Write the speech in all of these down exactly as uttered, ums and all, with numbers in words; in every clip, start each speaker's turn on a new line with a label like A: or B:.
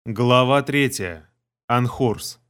A: Глава третья. Анхурс.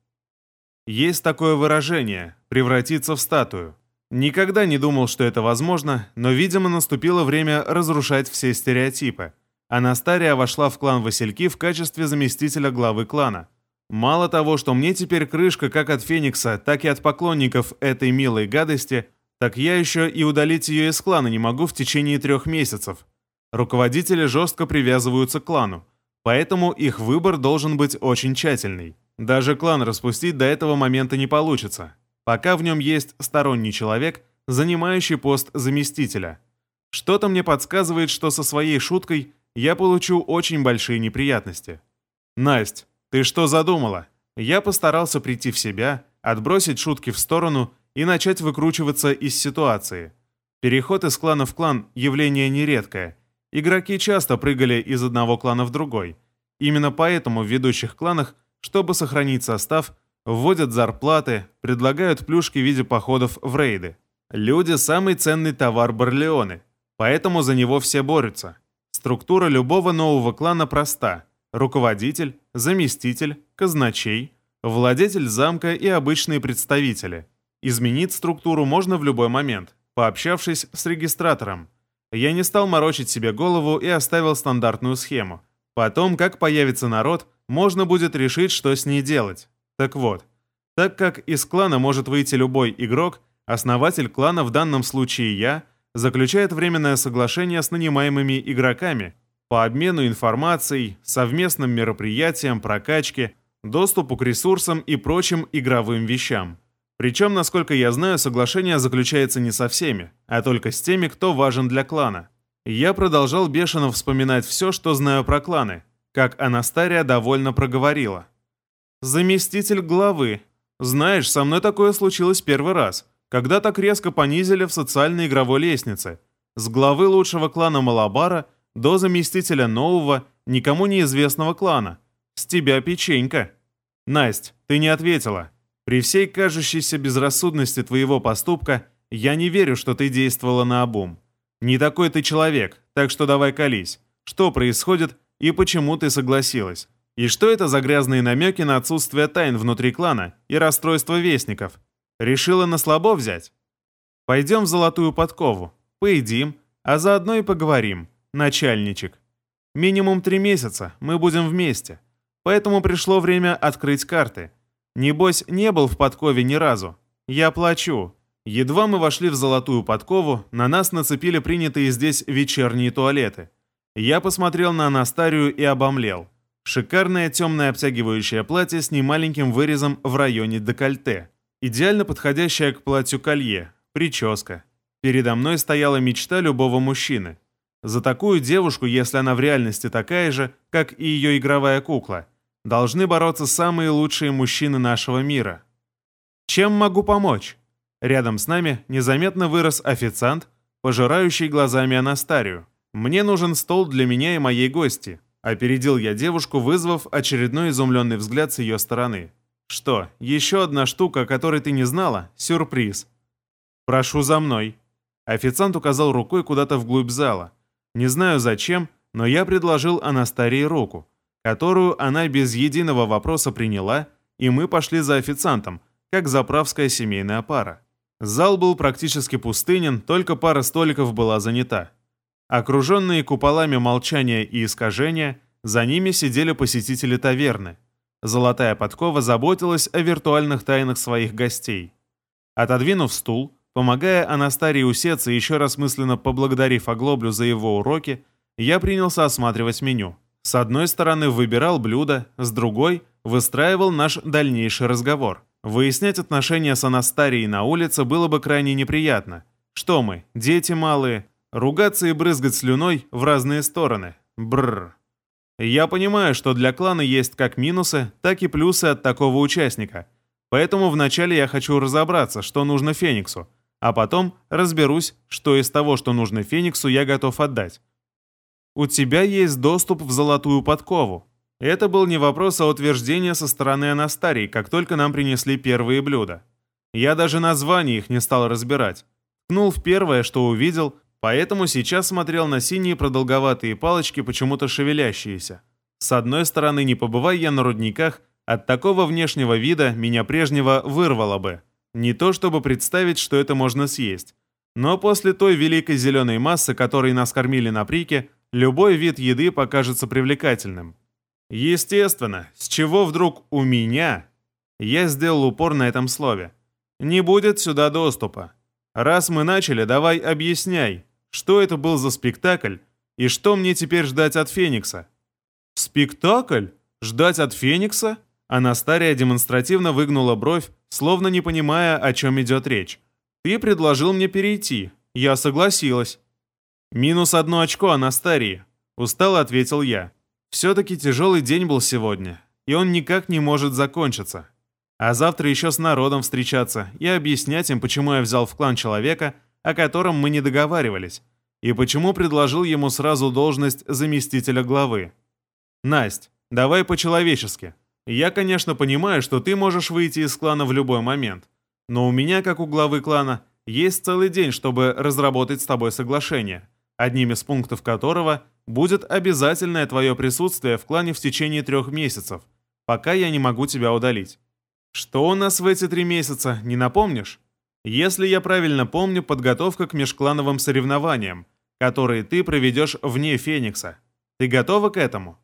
A: Есть такое выражение «превратиться в статую». Никогда не думал, что это возможно, но, видимо, наступило время разрушать все стереотипы. Анастария вошла в клан Васильки в качестве заместителя главы клана. Мало того, что мне теперь крышка как от Феникса, так и от поклонников этой милой гадости, так я еще и удалить ее из клана не могу в течение трех месяцев. Руководители жестко привязываются к клану. Поэтому их выбор должен быть очень тщательный. Даже клан распустить до этого момента не получится, пока в нем есть сторонний человек, занимающий пост заместителя. Что-то мне подсказывает, что со своей шуткой я получу очень большие неприятности. «Насть, ты что задумала?» Я постарался прийти в себя, отбросить шутки в сторону и начать выкручиваться из ситуации. Переход из клана в клан – явление нередкое. Игроки часто прыгали из одного клана в другой. Именно поэтому в ведущих кланах, чтобы сохранить состав, вводят зарплаты, предлагают плюшки в виде походов в рейды. Люди – самый ценный товар Барлеоны, поэтому за него все борются. Структура любого нового клана проста. Руководитель, заместитель, казначей, владетель замка и обычные представители. Изменить структуру можно в любой момент, пообщавшись с регистратором. Я не стал морочить себе голову и оставил стандартную схему. Потом, как появится народ, можно будет решить, что с ней делать. Так вот, так как из клана может выйти любой игрок, основатель клана, в данном случае я, заключает временное соглашение с нанимаемыми игроками по обмену информацией, совместным мероприятиям, прокачке, доступу к ресурсам и прочим игровым вещам. Причем, насколько я знаю, соглашение заключается не со всеми, а только с теми, кто важен для клана. Я продолжал бешено вспоминать все, что знаю про кланы, как Анастария довольно проговорила. «Заместитель главы. Знаешь, со мной такое случилось первый раз, когда так резко понизили в социальной игровой лестнице. С главы лучшего клана Малабара до заместителя нового, никому неизвестного клана. С тебя печенька». «Насть, ты не ответила. При всей кажущейся безрассудности твоего поступка я не верю, что ты действовала наобум. Не такой ты человек, так что давай колись. Что происходит и почему ты согласилась? И что это за грязные намеки на отсутствие тайн внутри клана и расстройство вестников? Решила на слабо взять? Пойдем в Золотую Подкову, поедим, а заодно и поговорим, начальничек. Минимум три месяца мы будем вместе, поэтому пришло время открыть карты. Небось, не был в подкове ни разу. Я плачу». Едва мы вошли в Золотую Подкову, на нас нацепили принятые здесь вечерние туалеты. Я посмотрел на Анастарию и обомлел. Шикарное темное обтягивающее платье с немаленьким вырезом в районе декольте. Идеально подходящее к платью колье. Прическа. Передо мной стояла мечта любого мужчины. За такую девушку, если она в реальности такая же, как и ее игровая кукла, должны бороться самые лучшие мужчины нашего мира. «Чем могу помочь?» Рядом с нами незаметно вырос официант, пожирающий глазами Анастарию. «Мне нужен стол для меня и моей гости», — опередил я девушку, вызвав очередной изумленный взгляд с ее стороны. «Что, еще одна штука, о которой ты не знала? Сюрприз». «Прошу за мной». Официант указал рукой куда-то вглубь зала. Не знаю зачем, но я предложил Анастарии руку, которую она без единого вопроса приняла, и мы пошли за официантом, как заправская семейная пара. Зал был практически пустынен, только пара столиков была занята. Окруженные куполами молчания и искажения, за ними сидели посетители таверны. Золотая Подкова заботилась о виртуальных тайнах своих гостей. Отодвинув стул, помогая Анастарии усеться и еще раз мысленно поблагодарив Оглоблю за его уроки, я принялся осматривать меню. С одной стороны выбирал блюдо, с другой выстраивал наш дальнейший разговор. Выяснять отношения с Анастарией на улице было бы крайне неприятно. Что мы, дети малые? Ругаться и брызгать слюной в разные стороны. Бррр. Я понимаю, что для клана есть как минусы, так и плюсы от такого участника. Поэтому вначале я хочу разобраться, что нужно Фениксу, а потом разберусь, что из того, что нужно Фениксу, я готов отдать. У тебя есть доступ в Золотую Подкову. Это был не вопрос, а утверждение со стороны Анастарии, как только нам принесли первые блюда. Я даже название их не стал разбирать. Ткнул в первое, что увидел, поэтому сейчас смотрел на синие продолговатые палочки, почему-то шевелящиеся. С одной стороны, не побывай я на рудниках, от такого внешнего вида меня прежнего вырвало бы. Не то чтобы представить, что это можно съесть. Но после той великой зеленой массы, которой нас кормили на Прике, любой вид еды покажется привлекательным. Естественно, с чего вдруг у меня, я сделал упор на этом слове, не будет сюда доступа. Раз мы начали, давай объясняй, что это был за спектакль и что мне теперь ждать от Феникса. Спектакль? Ждать от Феникса? Анастария демонстративно выгнула бровь, словно не понимая, о чем идет речь. Ты предложил мне перейти. Я согласилась. Минус одно очко, Анастарии. Устало ответил я. Все-таки тяжелый день был сегодня, и он никак не может закончиться. А завтра еще с народом встречаться и объяснять им, почему я взял в клан человека, о котором мы не договаривались, и почему предложил ему сразу должность заместителя главы. Насть, давай по-человечески. Я, конечно, понимаю, что ты можешь выйти из клана в любой момент, но у меня, как у главы клана, есть целый день, чтобы разработать с тобой соглашение, одним из пунктов которого будет обязательное твое присутствие в клане в течение трех месяцев, пока я не могу тебя удалить. Что у нас в эти три месяца, не напомнишь? Если я правильно помню, подготовка к межклановым соревнованиям, которые ты проведешь вне Феникса. Ты готова к этому?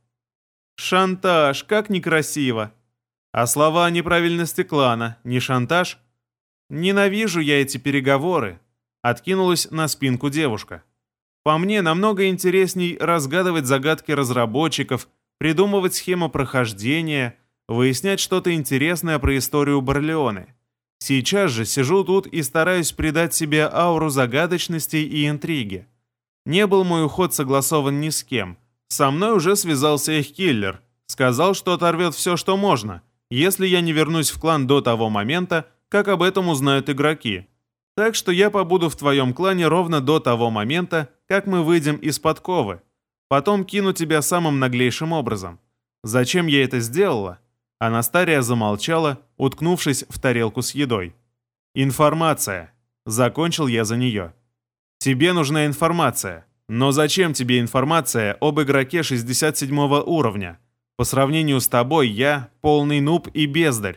A: Шантаж, как некрасиво. А слова о неправильности клана, не шантаж? Ненавижу я эти переговоры. Откинулась на спинку девушка. По мне, намного интересней разгадывать загадки разработчиков, придумывать схему прохождения, выяснять что-то интересное про историю Барлеоны. Сейчас же сижу тут и стараюсь придать себе ауру загадочности и интриги. Не был мой уход согласован ни с кем. Со мной уже связался их киллер. Сказал, что оторвет все, что можно, если я не вернусь в клан до того момента, как об этом узнают игроки. Так что я побуду в твоем клане ровно до того момента, как мы выйдем из подковы. Потом кину тебя самым наглейшим образом. Зачем я это сделала? Анастария замолчала, уткнувшись в тарелку с едой. «Информация!» Закончил я за нее. «Тебе нужна информация. Но зачем тебе информация об игроке шестьдесят седьмого уровня? По сравнению с тобой я полный нуб и бездарь.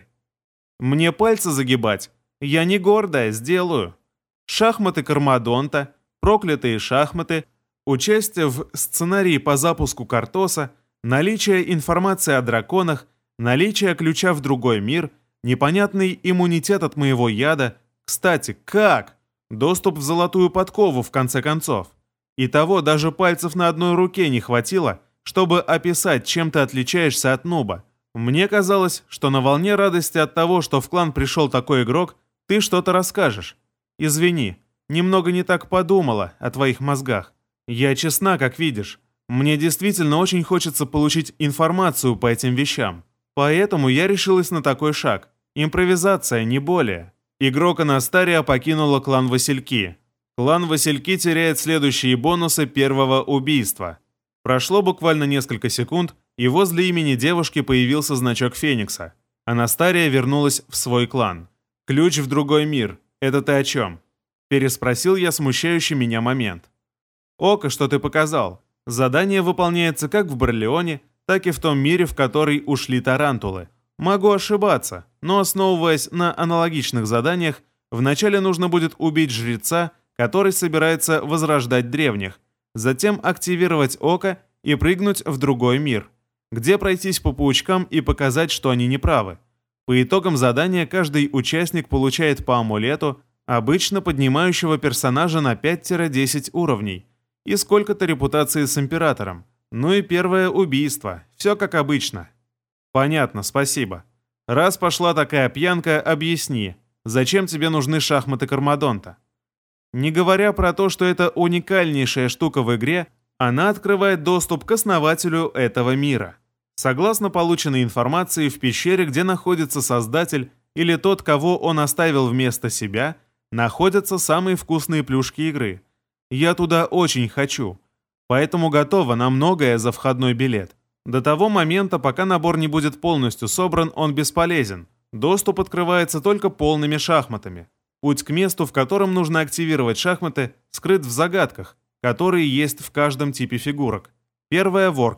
A: Мне пальцы загибать? Я не гордая, сделаю. Шахматы Кармадонта, проклятые шахматы, участие в сценарии по запуску Картоса, наличие информации о драконах, наличие ключа в другой мир, непонятный иммунитет от моего яда. Кстати, как? Доступ в золотую подкову, в конце концов. И того даже пальцев на одной руке не хватило, чтобы описать, чем ты отличаешься от нуба. Мне казалось, что на волне радости от того, что в клан пришел такой игрок, ты что-то расскажешь. Извини, немного не так подумала о твоих мозгах. Я честна, как видишь. Мне действительно очень хочется получить информацию по этим вещам. Поэтому я решилась на такой шаг. Импровизация, не более. Игрок Анастария покинула клан Васильки. Клан Васильки теряет следующие бонусы первого убийства. Прошло буквально несколько секунд, и возле имени девушки появился значок Феникса. Анастария вернулась в свой клан. «Ключ в другой мир. Это ты о чем?» Переспросил я смущающий меня момент. «Око, что ты показал. Задание выполняется как в Барлеоне, так и в том мире, в который ушли тарантулы. Могу ошибаться, но основываясь на аналогичных заданиях, вначале нужно будет убить жреца, который собирается возрождать древних, затем активировать око и прыгнуть в другой мир, где пройтись по паучкам и показать, что они неправы. По итогам задания каждый участник получает по амулету, обычно поднимающего персонажа на пять-десять уровней, и сколько-то репутации с императором. Ну и первое убийство, все как обычно. Понятно, спасибо. Раз пошла такая пьянка, объясни, зачем тебе нужны шахматы Кармадонта? Не говоря про то, что это уникальнейшая штука в игре, она открывает доступ к основателю этого мира. Согласно полученной информации, в пещере, где находится создатель или тот, кого он оставил вместо себя, находятся самые вкусные плюшки игры. Я туда очень хочу, поэтому готова на многое за входной билет. До того момента, пока набор не будет полностью собран, он бесполезен. Доступ открывается только полными шахматами. Путь к месту, в котором нужно активировать шахматы, скрыт в загадках, которые есть в каждом типе фигурок. Первая в орках,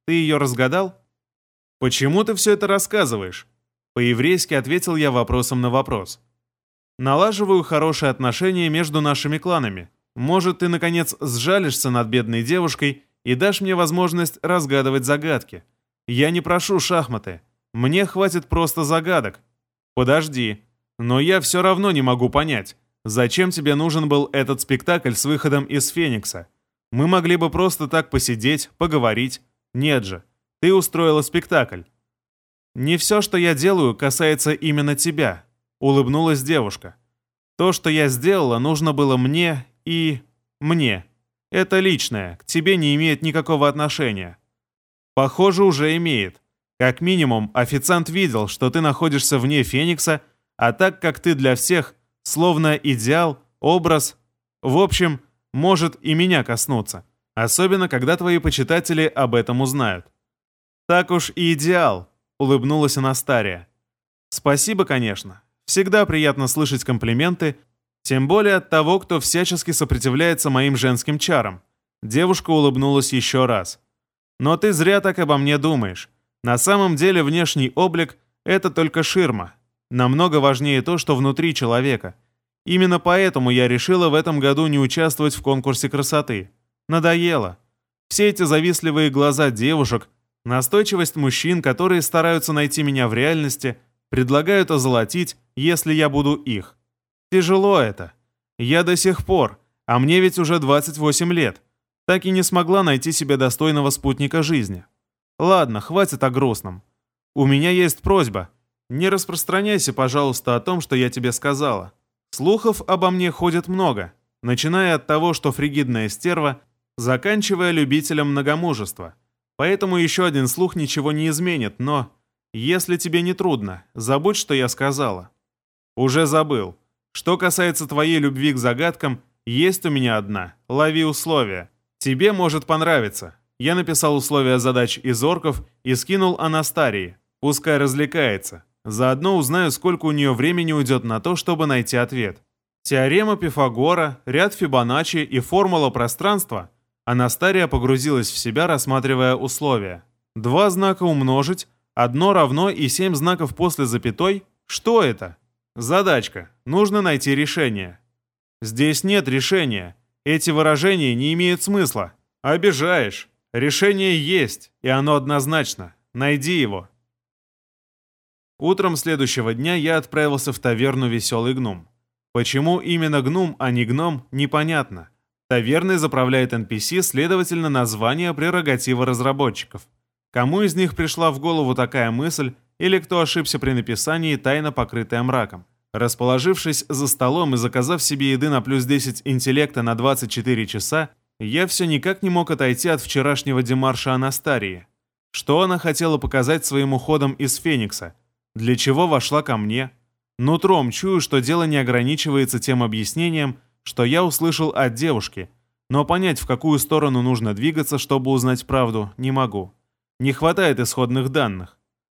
A: Ты ее разгадал?» «Почему ты все это рассказываешь?» По-еврейски ответил я вопросом на вопрос. «Налаживаю хорошие отношения между нашими кланами. Может, ты, наконец, сжалишься над бедной девушкой и дашь мне возможность разгадывать загадки. Я не прошу шахматы. Мне хватит просто загадок». «Подожди. Но я все равно не могу понять, зачем тебе нужен был этот спектакль с выходом из Феникса? Мы могли бы просто так посидеть, поговорить. Нет же. Ты устроила спектакль». «Не все, что я делаю, касается именно тебя», — улыбнулась девушка. «То, что я сделала, нужно было мне и... мне. Это личное, к тебе не имеет никакого отношения». «Похоже, уже имеет. Как минимум, официант видел, что ты находишься вне Феникса, а так как ты для всех, словно идеал, образ, в общем, может и меня коснуться. Особенно, когда твои почитатели об этом узнают». «Так уж и идеал», — улыбнулась Анастария. «Спасибо, конечно. Всегда приятно слышать комплименты, тем более от того, кто всячески сопротивляется моим женским чарам». Девушка улыбнулась еще раз. «Но ты зря так обо мне думаешь. На самом деле внешний облик — это только ширма. Намного важнее то, что внутри человека. Именно поэтому я решила в этом году не участвовать в конкурсе красоты. Надоело. Все эти завистливые глаза девушек, настойчивость мужчин, которые стараются найти меня в реальности, предлагают озолотить, если я буду их. Тяжело это. Я до сих пор, а мне ведь уже двадцать восемь лет, так и не смогла найти себе достойного спутника жизни. Ладно, хватит о грустном. У меня есть просьба. Не распространяйся, пожалуйста, о том, что я тебе сказала. Слухов обо мне ходит много, начиная от того, что фригидная стерва, заканчивая любителем многомужества. Поэтому еще один слух ничего не изменит, но... Если тебе не трудно, забудь, что я сказала». «Уже забыл. Что касается твоей любви к загадкам, есть у меня одна. Лови условия. Тебе может понравиться». Я написал условия задач из орков и скинул Анастарии. Пускай развлекается. Заодно узнаю, сколько у нее времени уйдет на то, чтобы найти ответ. Теорема Пифагора, ряд Фибоначчи и формула пространства. Анастария погрузилась в себя, рассматривая условия. Два знака умножить, одно равно и семь знаков после запятой. Что это? Задачка. Нужно найти решение. Здесь нет решения. Эти выражения не имеют смысла. Обижаешь. Решение есть, и оно однозначно. Найди его. Утром следующего дня я отправился в таверну «Веселый гном». Почему именно гном, а не гном, непонятно. Таверной заправляет эн пи си, следовательно, название прерогатива разработчиков. Кому из них пришла в голову такая мысль, или кто ошибся при написании, тайна покрытая мраком? Расположившись за столом и заказав себе еды на плюс десять интеллекта на двадцать четыре часа, я все никак не мог отойти от вчерашнего демарша Анастарии. Что она хотела показать своим уходом из Феникса? Для чего вошла ко мне? Нутром чую, что дело не ограничивается тем объяснением, что я услышал от девушки, но понять, в какую сторону нужно двигаться, чтобы узнать правду, не могу. Не хватает исходных данных.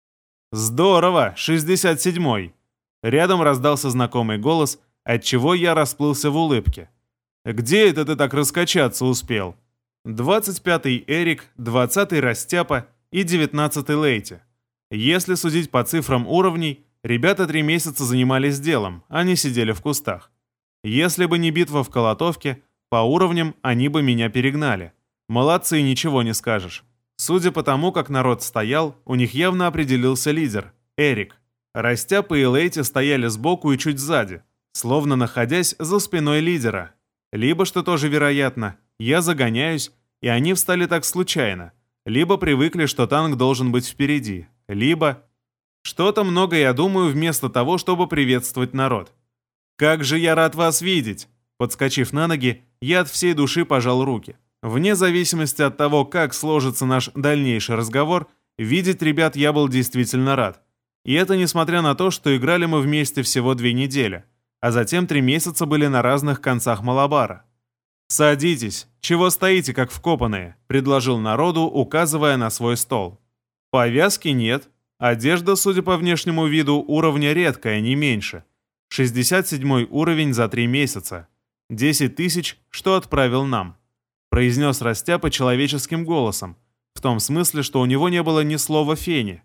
A: «Здорово! шестьдесят седьмой!» Рядом раздался знакомый голос, отчего я расплылся в улыбке. «Где это ты так раскачаться успел?» двадцать пятый Эрик, двадцатый Растяпа и девятнадцатый Лейти. Если судить по цифрам уровней, ребята три месяца занимались делом, а не сидели в кустах. Если бы не битва в Колотовке, по уровням они бы меня перегнали. Молодцы, ничего не скажешь. Судя по тому, как народ стоял, у них явно определился лидер – Эрик. Растяпа и Лейти стояли сбоку и чуть сзади, словно находясь за спиной лидера. Либо, что тоже вероятно, я загоняюсь, и они встали так случайно, либо привыкли, что танк должен быть впереди, либо... Что-то много я думаю вместо того, чтобы приветствовать народ. «Как же я рад вас видеть!» Подскочив на ноги, я от всей души пожал руки. Вне зависимости от того, как сложится наш дальнейший разговор, видеть ребят я был действительно рад. И это несмотря на то, что играли мы вместе всего две недели, а затем три месяца были на разных концах Малабара. «Садитесь, чего стоите, как вкопанные?» – предложил народу, указывая на свой стол. Повязки нет. Одежда, судя по внешнему виду, уровня редкая, не меньше. шестьдесят седьмой уровень за три месяца. десять тысяч, что отправил нам. Произнес Растяпа человеческим голосом. В том смысле, что у него не было ни слова фени.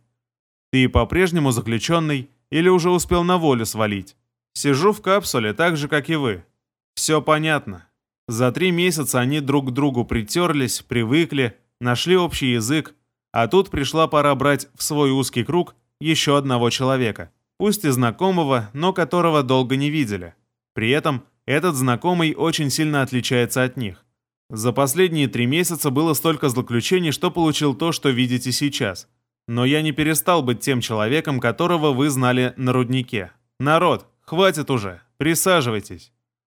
A: Ты по-прежнему заключенный или уже успел на волю свалить? Сижу в капсуле так же, как и вы. Все понятно. За три месяца они друг к другу притерлись, привыкли, нашли общий язык, а тут пришла пора брать в свой узкий круг еще одного человека, пусть и знакомого, но которого долго не видели. При этом этот знакомый очень сильно отличается от них. За последние три месяца было столько злоключений, что получил то, что видите сейчас. Но я не перестал быть тем человеком, которого вы знали на руднике. Народ, хватит уже, присаживайтесь.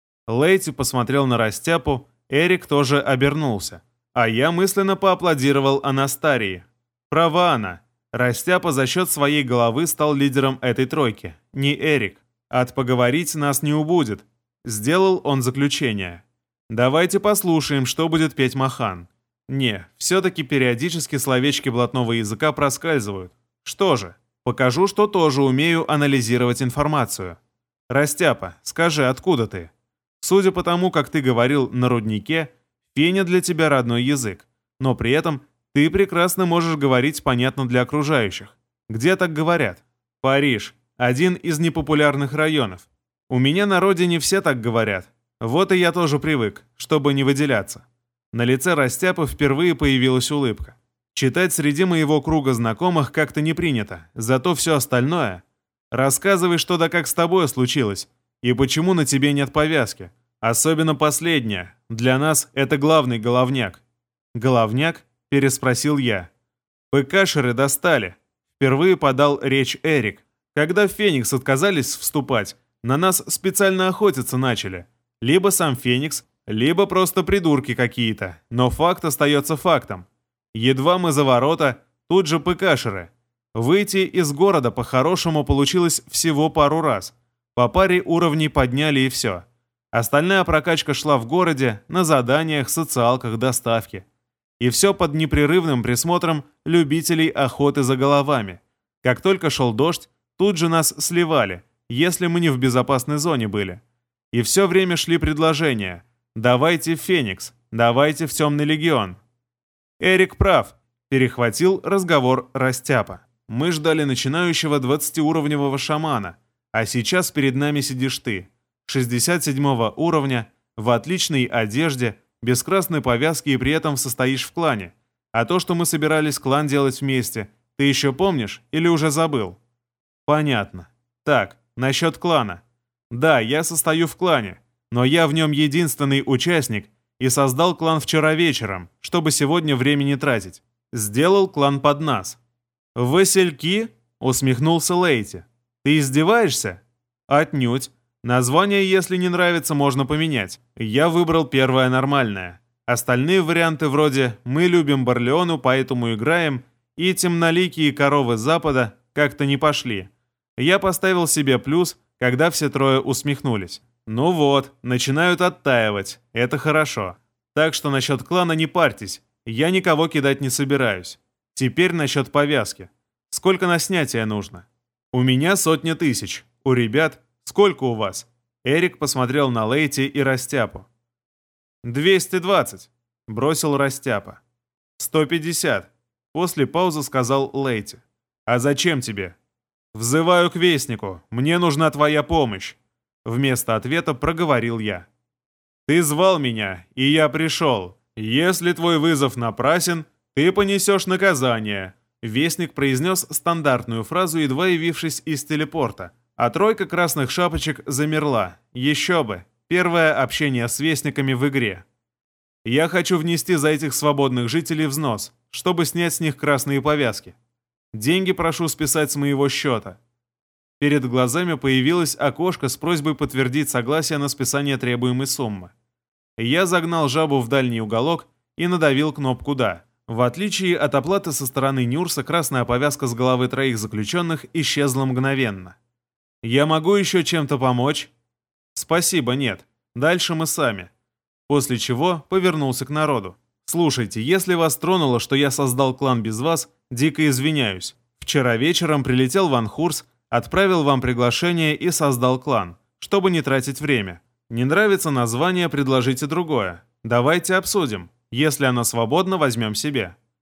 A: Лейти посмотрел на Растяпу, Эрик тоже обернулся. А я мысленно поаплодировал Анастарии. Права она. Растяпа за счет своей головы стал лидером этой тройки. Не Эрик. От поговорить нас не убудет. Сделал он заключение. Давайте послушаем, что будет петь Махан. Не, все-таки периодически словечки блатного языка проскальзывают. Что же, покажу, что тоже умею анализировать информацию. Растяпа, скажи, откуда ты? Судя по тому, как ты говорил на руднике, феня для тебя родной язык, но при этом ты прекрасно можешь говорить понятно для окружающих. Где так говорят? Париж. Один из непопулярных районов. У меня на родине все так говорят. Вот и я тоже привык, чтобы не выделяться. На лице Растяпы впервые появилась улыбка. Читать среди моего круга знакомых как-то не принято, зато все остальное... Рассказывай, что да как с тобой случилось, и почему на тебе нет повязки. Особенно последнее. Для нас это главный головняк. Головняк? Переспросил я. ПКшеры достали. Впервые подал речь Эрик. Когда в Феникс отказались вступать, на нас специально охотиться начали. Либо сам Феникс, либо просто придурки какие-то. Но факт остается фактом. Едва мы за ворота, тут же ПКшеры. Выйти из города по-хорошему получилось всего пару раз. По паре уровней подняли и все. Остальная прокачка шла в городе, на заданиях, социалках, доставке. И все под непрерывным присмотром любителей охоты за головами. Как только шел дождь, тут же нас сливали, если мы не в безопасной зоне были. И все время шли предложения. Давайте в Феникс, давайте в Темный Легион. Эрик прав, перехватил разговор Растяпа. Мы ждали начинающего двадцатиуровневого шамана, а сейчас перед нами сидишь ты, шестьдесят седьмого уровня, в отличной одежде, без красной повязки и при этом состоишь в клане. А то, что мы собирались клан делать вместе, ты еще помнишь или уже забыл? Понятно. Так, насчет клана. Да, я состою в клане, но я в нем единственный участник и создал клан вчера вечером, чтобы сегодня время не тратить. Сделал клан под нас. «Васильки?» — усмехнулся Лейти. «Ты издеваешься?» «Отнюдь. Название, если не нравится, можно поменять. Я выбрал первое нормальное. Остальные варианты вроде «Мы любим Барлеону, поэтому играем» и «Темноликие коровы Запада» как-то не пошли. Я поставил себе плюс, когда все трое усмехнулись. Ну вот, начинают оттаивать. Это хорошо. Так что насчет клана не парьтесь. Я никого кидать не собираюсь. Теперь насчет повязки. Сколько на снятие нужно? У меня сотня тысяч. У ребят сколько у вас? Эрик посмотрел на Лейти и Растяпу. двести двадцать. Бросил Растяпа. сто пятьдесят. После паузы сказал Лейти. А зачем тебе? Взываю к Вестнику. Мне нужна твоя помощь. Вместо ответа проговорил я. Ты звал меня, и я пришел. Если твой вызов напрасен, ты понесешь наказание. Вестник произнес стандартную фразу, едва явившись из телепорта. А тройка красных шапочек замерла. Еще бы. Первое общение с Вестниками в игре. Я хочу внести за этих свободных жителей взнос, чтобы снять с них красные повязки. Деньги прошу списать с моего счета. Перед глазами появилось окошко с просьбой подтвердить согласие на списание требуемой суммы. Я загнал жабу в дальний уголок и надавил кнопку «Да». В отличие от оплаты со стороны Нюрса, красная повязка с головы троих заключенных исчезла мгновенно. «Я могу еще чем-то помочь?» «Спасибо, нет. Дальше мы сами». После чего повернулся к народу. «Слушайте, если вас тронуло, что я создал клан без вас, дико извиняюсь. Вчера вечером прилетел в Анхурс, отправил вам приглашение и создал клан, чтобы не тратить время. Не нравится название, предложите другое. Давайте обсудим. Если оно свободно, возьмем себе».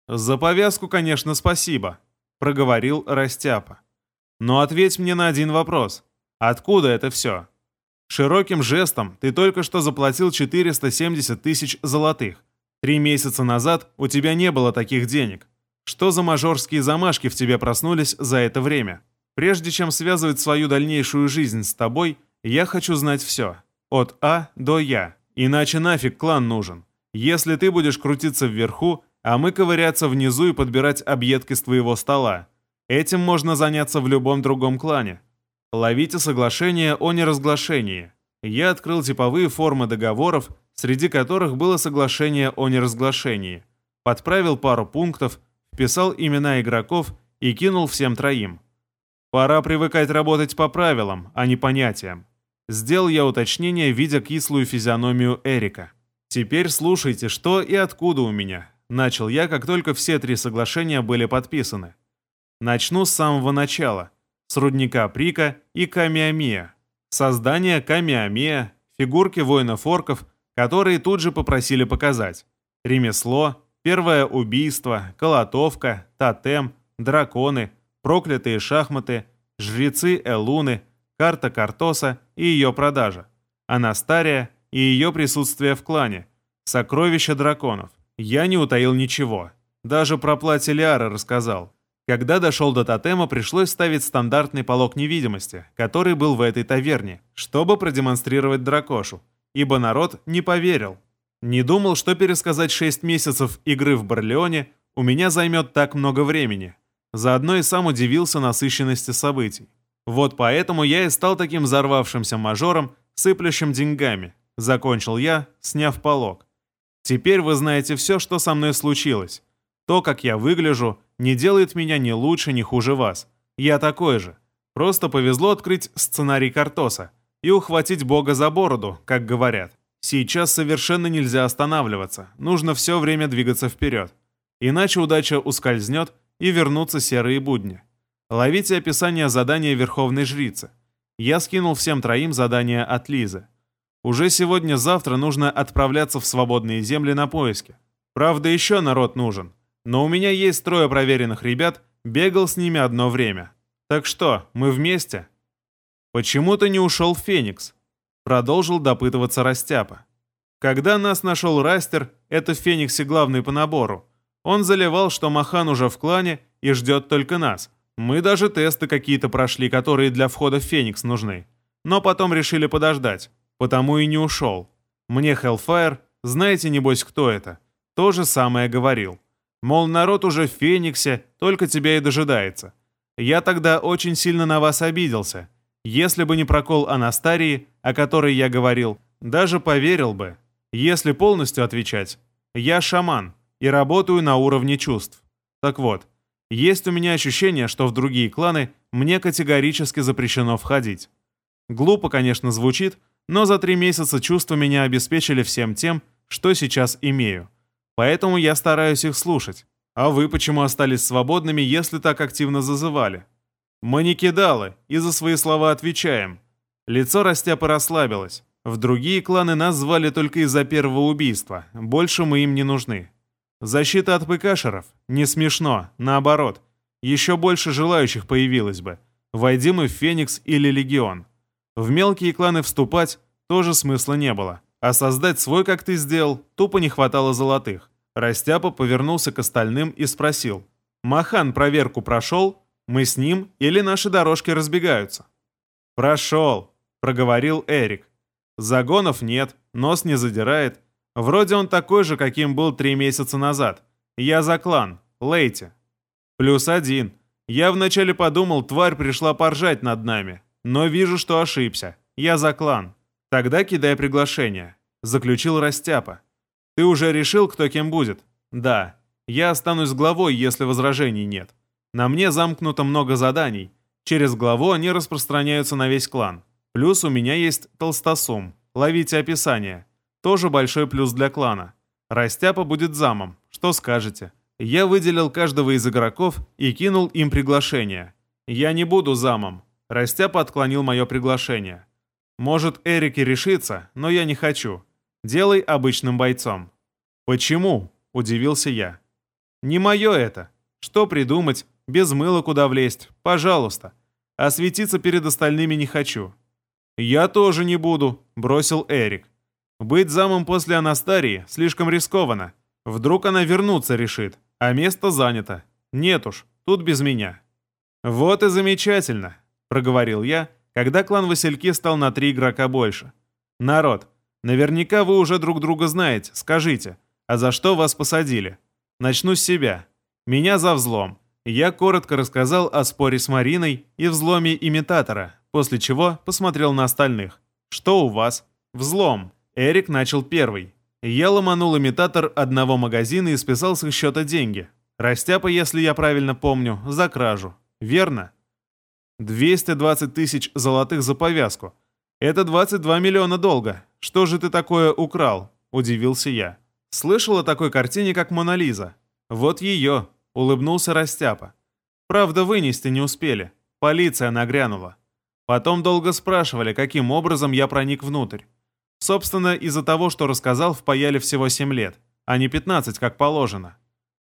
A: «За повязку, конечно, спасибо», — проговорил Растяпа. «Но ответь мне на один вопрос. Откуда это все? Широким жестом ты только что заплатил четыреста семьдесят тысяч золотых. Три месяца назад у тебя не было таких денег. Что за мажорские замашки в тебе проснулись за это время? Прежде чем связывать свою дальнейшую жизнь с тобой, я хочу знать все. От А до Я. Иначе нафиг клан нужен. Если ты будешь крутиться вверху, а мы ковыряться внизу и подбирать объедки с твоего стола. Этим можно заняться в любом другом клане. Ловите соглашение о неразглашении. Я открыл типовые формы договоров, среди которых было соглашение о неразглашении. Подправил пару пунктов, вписал имена игроков и кинул всем троим. Пора привыкать работать по правилам, а не понятиям. Сделал я уточнение, видя кислую физиономию Эрика. «Теперь слушайте, что и откуда у меня», — начал я, как только все три соглашения были подписаны. Начну с самого начала, с рудника Прика и Камиамия. Создание Камиамия, фигурки воинов-орков, которые тут же попросили показать. Ремесло, первое убийство, колотовка, тотем, драконы, проклятые шахматы, жрецы Элуны, карта Картоса и ее продажа, Анастария и ее присутствие в клане, сокровища драконов. Я не утаил ничего. Даже про платье Лиары рассказал. Когда дошел до тотема, пришлось ставить стандартный полог невидимости, который был в этой таверне, чтобы продемонстрировать дракошу, ибо народ не поверил. Не думал, что пересказать шесть месяцев игры в Барлеоне у меня займет так много времени. Заодно и сам удивился насыщенности событий. Вот поэтому я и стал таким взорвавшимся мажором, сыплющим деньгами. Закончил я, сняв полог. Теперь вы знаете все, что со мной случилось. То, как я выгляжу, не делает меня ни лучше, ни хуже вас. Я такой же. Просто повезло открыть сценарий Картоса и ухватить Бога за бороду, как говорят. Сейчас совершенно нельзя останавливаться, нужно все время двигаться вперед. Иначе удача ускользнет и вернутся серые будни. Ловите описание задания Верховной Жрицы. Я скинул всем троим задание от Лизы. Уже сегодня-завтра нужно отправляться в свободные земли на поиски. Правда, еще народ нужен. Но у меня есть трое проверенных ребят, бегал с ними одно время. Так что, мы вместе? Почему ты не ушел в Феникс? Продолжил допытываться Растяпа. Когда нас нашел Растер, это в Фениксе главный по набору. Он заливал, что Махан уже в клане и ждет только нас. Мы даже тесты какие-то прошли, которые для входа в Феникс нужны. Но потом решили подождать, потому и не ушел. Мне Hellfire, знаете, небось, кто это, то же самое говорил. Мол, народ уже в Фениксе, только тебя и дожидается. Я тогда очень сильно на вас обиделся. Если бы не прокол Анастарии, о которой я говорил, даже поверил бы. Если полностью отвечать, я шаман и работаю на уровне чувств. Так вот, есть у меня ощущение, что в другие кланы мне категорически запрещено входить. Глупо, конечно, звучит, но за три месяца чувства меня обеспечили всем тем, что сейчас имею. Поэтому я стараюсь их слушать. А вы почему остались свободными, если так активно зазывали? Мы не кидалы, и за свои слова отвечаем. Лицо Растяпы расслабилось. В другие кланы нас звали только из-за первого убийства. Больше мы им не нужны. Защита от ПКшеров? Не смешно, наоборот. Еще больше желающих появилось бы. Войди мы в Феникс или Легион. В мелкие кланы вступать тоже смысла не было. А создать свой, как ты сделал, тупо не хватало золотых. Растяпа повернулся к остальным и спросил. «Махан проверку прошел? Мы с ним или наши дорожки разбегаются?» «Прошел», — проговорил Эрик. «Загонов нет, нос не задирает. Вроде он такой же, каким был три месяца назад. Я за клан, Лейте. Плюс один. Я вначале подумал, тварь пришла поржать над нами. Но вижу, что ошибся. Я за клан. Тогда кидай приглашение», — заключил Растяпа. «Ты уже решил, кто кем будет?» «Да. Я останусь главой, если возражений нет. На мне замкнуто много заданий. Через главу они распространяются на весь клан. Плюс у меня есть Толстосум. Ловите описание. Тоже большой плюс для клана. Растяпа будет замом. Что скажете?» Я выделил каждого из игроков и кинул им приглашение. «Я не буду замом». Растяпа отклонил мое приглашение. «Может, Эрик и решится, но я не хочу. Делай обычным бойцом». «Почему?» – удивился я. Не мое это. Что придумать? Без мыла куда влезть? Пожалуйста. А светиться перед остальными не хочу. Я тоже не буду, бросил Эрик. Быть замом после Анастарии слишком рискованно. Вдруг она вернуться решит, а место занято. Нет уж, тут без меня. Вот и замечательно, проговорил я, когда клан Васильки стал на три игрока больше. Народ, наверняка вы уже друг друга знаете, скажите, а за что вас посадили? Начну с себя. Меня за взлом. Я коротко рассказал о споре с Мариной и взломе имитатора, после чего посмотрел на остальных. Что у вас? Взлом. Эрик начал первый. Я ломанул имитатор одного магазина и списал с их счета деньги. Растяпа, если я правильно помню, за кражу. Верно? двести двадцать тысяч золотых за повязку. Это двадцать два миллиона долга. Что же ты такое украл? Удивился я. Слышал о такой картине, как «Мона Лиза». Вот ее. Улыбнулся Растяпа. Правда, вынести не успели. Полиция нагрянула. Потом долго спрашивали, каким образом я проник внутрь. Собственно, из-за того, что рассказал, впаяли всего семь лет, а не пятнадцать, как положено.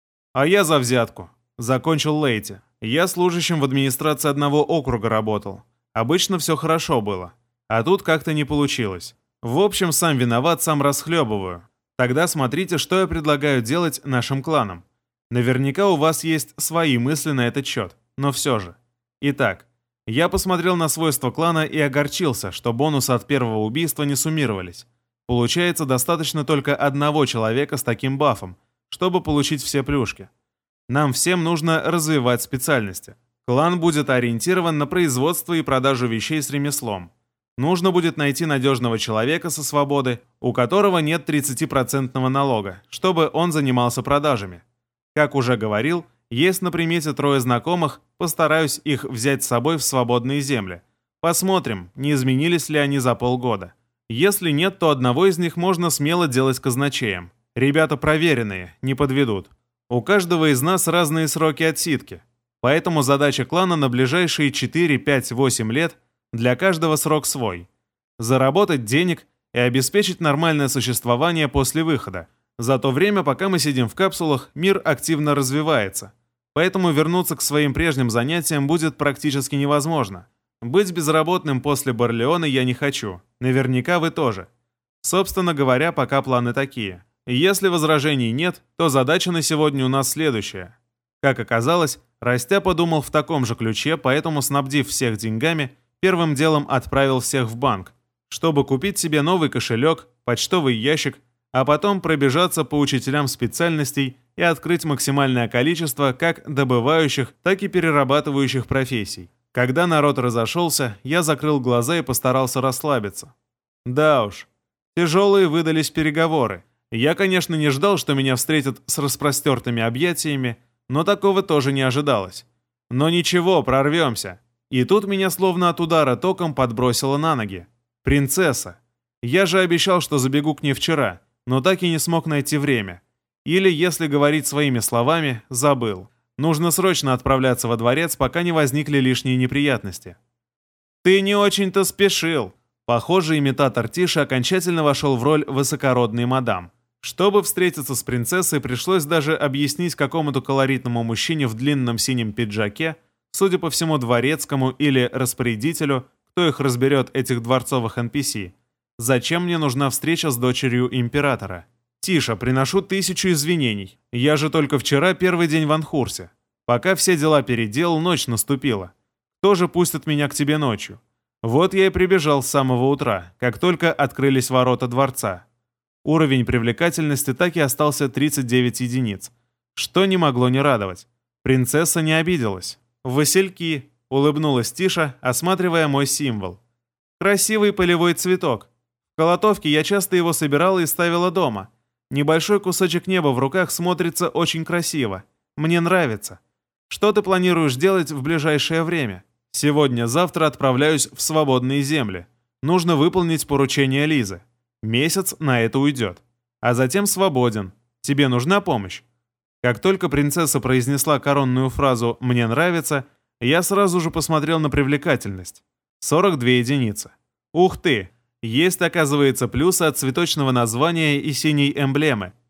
A: А я за взятку. Закончил Лейти. Я служащим в администрации одного округа работал. Обычно все хорошо было. А тут как-то не получилось. В общем, сам виноват, сам расхлебываю. Тогда смотрите, что я предлагаю делать нашим кланам. Наверняка у вас есть свои мысли на этот счет, но все же. Итак, я посмотрел на свойства клана и огорчился, что бонусы от первого убийства не суммировались. Получается, достаточно только одного человека с таким бафом, чтобы получить все плюшки. Нам всем нужно развивать специальности. Клан будет ориентирован на производство и продажу вещей с ремеслом. Нужно будет найти надежного человека со свободы, у которого нет тридцатипроцентного налога, чтобы он занимался продажами. Как уже говорил, есть на примете трое знакомых, постараюсь их взять с собой в свободные земли. Посмотрим, не изменились ли они за полгода. Если нет, то одного из них можно смело делать казначеем. Ребята проверенные, не подведут. У каждого из нас разные сроки отсидки, поэтому задача клана на ближайшие четыре, пять, восемь лет для каждого срок свой. Заработать денег и обеспечить нормальное существование после выхода. За то время, пока мы сидим в капсулах, мир активно развивается. Поэтому вернуться к своим прежним занятиям будет практически невозможно. Быть безработным после Барлеона я не хочу. Наверняка вы тоже. Собственно говоря, пока планы такие. Если возражений нет, то задача на сегодня у нас следующая. Как оказалось, Растя подумал в таком же ключе, поэтому, снабдив всех деньгами, первым делом отправил всех в банк, чтобы купить себе новый кошелек, почтовый ящик, а потом пробежаться по учителям специальностей и открыть максимальное количество как добывающих, так и перерабатывающих профессий. Когда народ разошелся, я закрыл глаза и постарался расслабиться. Да уж, тяжелые выдались переговоры. Я, конечно, не ждал, что меня встретят с распростертыми объятиями, но такого тоже не ожидалось. Но ничего, прорвемся. И тут меня словно от удара током подбросило на ноги. Принцесса. Я же обещал, что забегу к ней вчера, но так и не смог найти время. Или, если говорить своими словами, забыл. Нужно срочно отправляться во дворец, пока не возникли лишние неприятности. «Ты не очень-то спешил». Похоже, имитатор Тиши окончательно вошел в роль высокородной мадам. Чтобы встретиться с принцессой, пришлось даже объяснить какому-то колоритному мужчине в длинном синем пиджаке, судя по всему дворецкому или распорядителю, кто их разберет, этих дворцовых эн пи си, зачем мне нужна встреча с дочерью императора. «Тише, приношу тысячу извинений. Я же только вчера первый день в Анхурсе. Пока все дела переделал, ночь наступила. Кто же пустит меня к тебе ночью? Вот я и прибежал с самого утра, как только открылись ворота дворца. Уровень привлекательности так и остался тридцать девять единиц, что не могло не радовать. Принцесса не обиделась. «Васильки», — улыбнулась Тиша, осматривая мой символ. «Красивый полевой цветок. В Колотовке я часто его собирала и ставила дома. Небольшой кусочек неба в руках смотрится очень красиво. Мне нравится. Что ты планируешь делать в ближайшее время? Сегодня-завтра отправляюсь в свободные земли. Нужно выполнить поручение Лизы. Месяц на это уйдет. А затем свободен. Тебе нужна помощь?» Как только принцесса произнесла коронную фразу «мне нравится», я сразу же посмотрел на привлекательность. сорок две единицы. Ух ты! Есть, оказывается, плюсы от цветочного названия и синей эмблемы.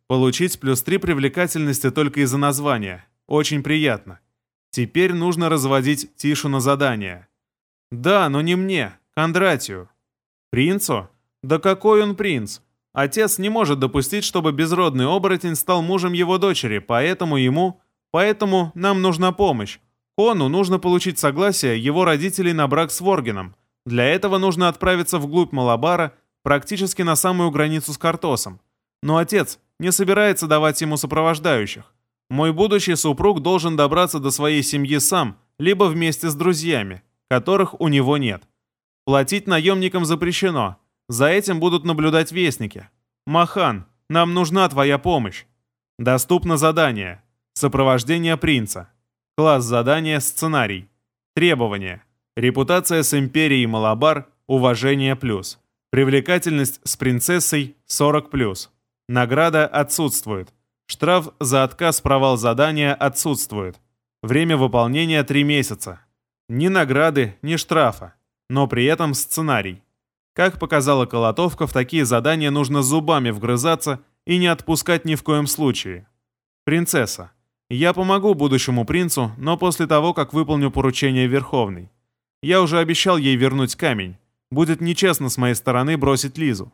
A: Получить плюс три привлекательности только из-за названия. Очень приятно. Теперь нужно разводить Тишу на задание. Да, но не мне, Кондратию. Принцу? Да какой он принц? Отец не может допустить, чтобы безродный оборотень стал мужем его дочери, поэтому ему... Поэтому нам нужна помощь. Кону нужно получить согласие его родителей на брак с Воргеном. Для этого нужно отправиться вглубь Малабара, практически на самую границу с Картосом. Но отец не собирается давать ему сопровождающих. Мой будущий супруг должен добраться до своей семьи сам, либо вместе с друзьями, которых у него нет. Платить наемникам запрещено. За этим будут наблюдать вестники. Махан, нам нужна твоя помощь. Доступно задание. Сопровождение принца. Класс задания «Сценарий». Требования. Репутация с империей Малабар уважение плюс. Привлекательность с принцессой сорок плюс. Награда отсутствует. Штраф за отказ-провал задания отсутствует. Время выполнения три месяца. Ни награды, ни штрафа. Но при этом сценарий. Как показала Колотовка, в такие задания нужно зубами вгрызаться и не отпускать ни в коем случае. Принцесса. Я помогу будущему принцу, но после того, как выполню поручение Верховной. Я уже обещал ей вернуть камень. Будет нечестно с моей стороны бросить Лизу.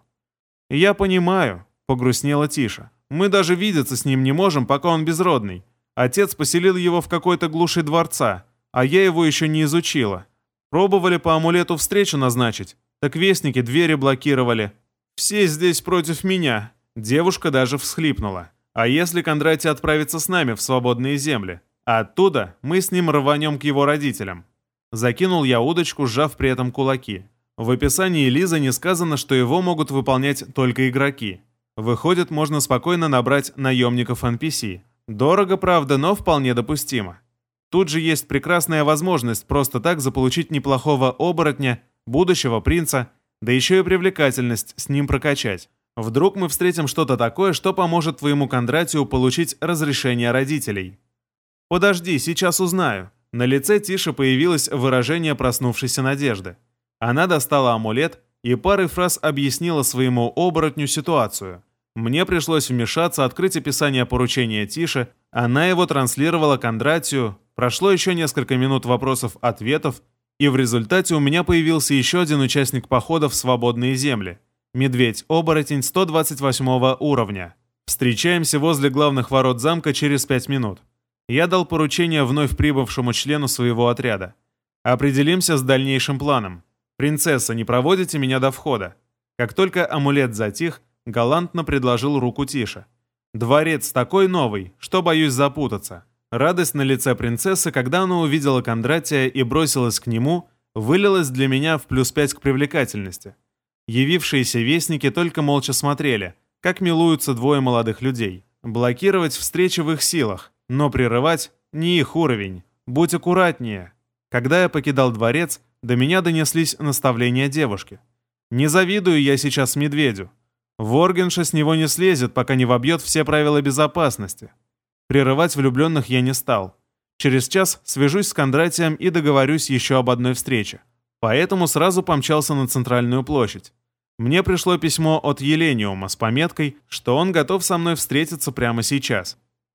A: Я понимаю, погрустнела Тиша. Мы даже видеться с ним не можем, пока он безродный. Отец поселил его в какой-то глуши дворца, а я его еще не изучила. Пробовали по амулету встречу назначить, так вестники двери блокировали. Все здесь против меня. Девушка даже всхлипнула. А если Кондратий отправится с нами в свободные земли? А оттуда мы с ним рванем к его родителям. Закинул я удочку, сжав при этом кулаки. В описании Лизы не сказано, что его могут выполнять только игроки. Выходит, можно спокойно набрать наемников эн пи си. Дорого, правда, но вполне допустимо. Тут же есть прекрасная возможность просто так заполучить неплохого оборотня, будущего принца, да еще и привлекательность с ним прокачать. Вдруг мы встретим что-то такое, что поможет твоему Кондратию получить разрешение родителей. Подожди, сейчас узнаю. На лице Тиши появилось выражение проснувшейся надежды. Она достала амулет и парой фраз объяснила своему оборотню ситуацию. Мне пришлось вмешаться, открыть описание поручения Тиши, она его транслировала Кондратию, прошло еще несколько минут вопросов-ответов, и в результате у меня появился еще один участник похода в свободные земли. Медведь-оборотень сто двадцать восьмого уровня. Встречаемся возле главных ворот замка через пять минут. Я дал поручение вновь прибывшему члену своего отряда. Определимся с дальнейшим планом. Принцесса, не проводите меня до входа. Как только амулет затих, галантно предложил руку Тише. Дворец такой новый, что боюсь запутаться. Радость на лице принцессы, когда она увидела Кондратия и бросилась к нему, вылилась для меня в плюс пять к привлекательности. Явившиеся вестники только молча смотрели, как милуются двое молодых людей. Блокировать встречи в их силах, но прерывать не их уровень. Будь аккуратнее. Когда я покидал дворец, до меня донеслись наставления девушки. Не завидую я сейчас медведю. Воргенша с него не слезет, пока не вобьет все правила безопасности. Прерывать влюбленных я не стал. Через час свяжусь с Кондратием и договорюсь еще об одной встрече. Поэтому сразу помчался на центральную площадь. Мне пришло письмо от Елениума с пометкой, что он готов со мной встретиться прямо сейчас.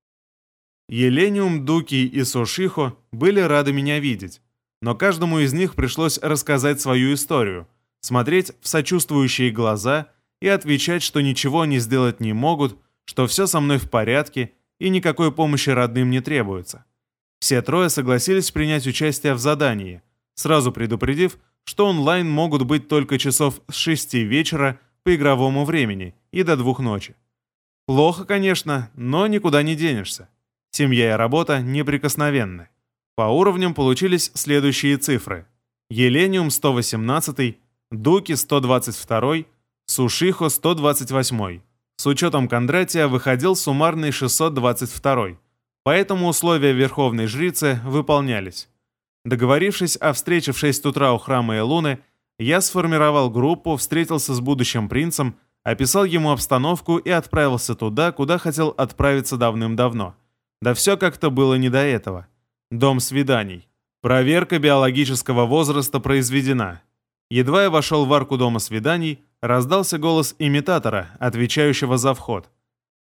A: Елениум, Дуки и Сушихо были рады меня видеть, но каждому из них пришлось рассказать свою историю, смотреть в сочувствующие глаза и отвечать, что ничего они сделать не могут, что все со мной в порядке и никакой помощи родным не требуется. Все трое согласились принять участие в задании, сразу предупредив, что онлайн могут быть только часов с шести вечера по игровому времени и до двух ночи. Плохо, конечно, но никуда не денешься. Семья и работа неприкосновенны. По уровням получились следующие цифры. Елениум сто восемнадцать, Дуки сто двадцать два, Сушихо сто двадцать восемь. С учетом Кондратия выходил суммарный шестьсот двадцать два, поэтому условия Верховной Жрицы выполнялись. Договорившись о встрече в шесть утра у храма Элуны, я сформировал группу, встретился с будущим принцем, описал ему обстановку и отправился туда, куда хотел отправиться давным-давно. Да все как-то было не до этого. Дом свиданий. Проверка биологического возраста произведена. Едва я вошел в арку дома свиданий, раздался голос имитатора, отвечающего за вход.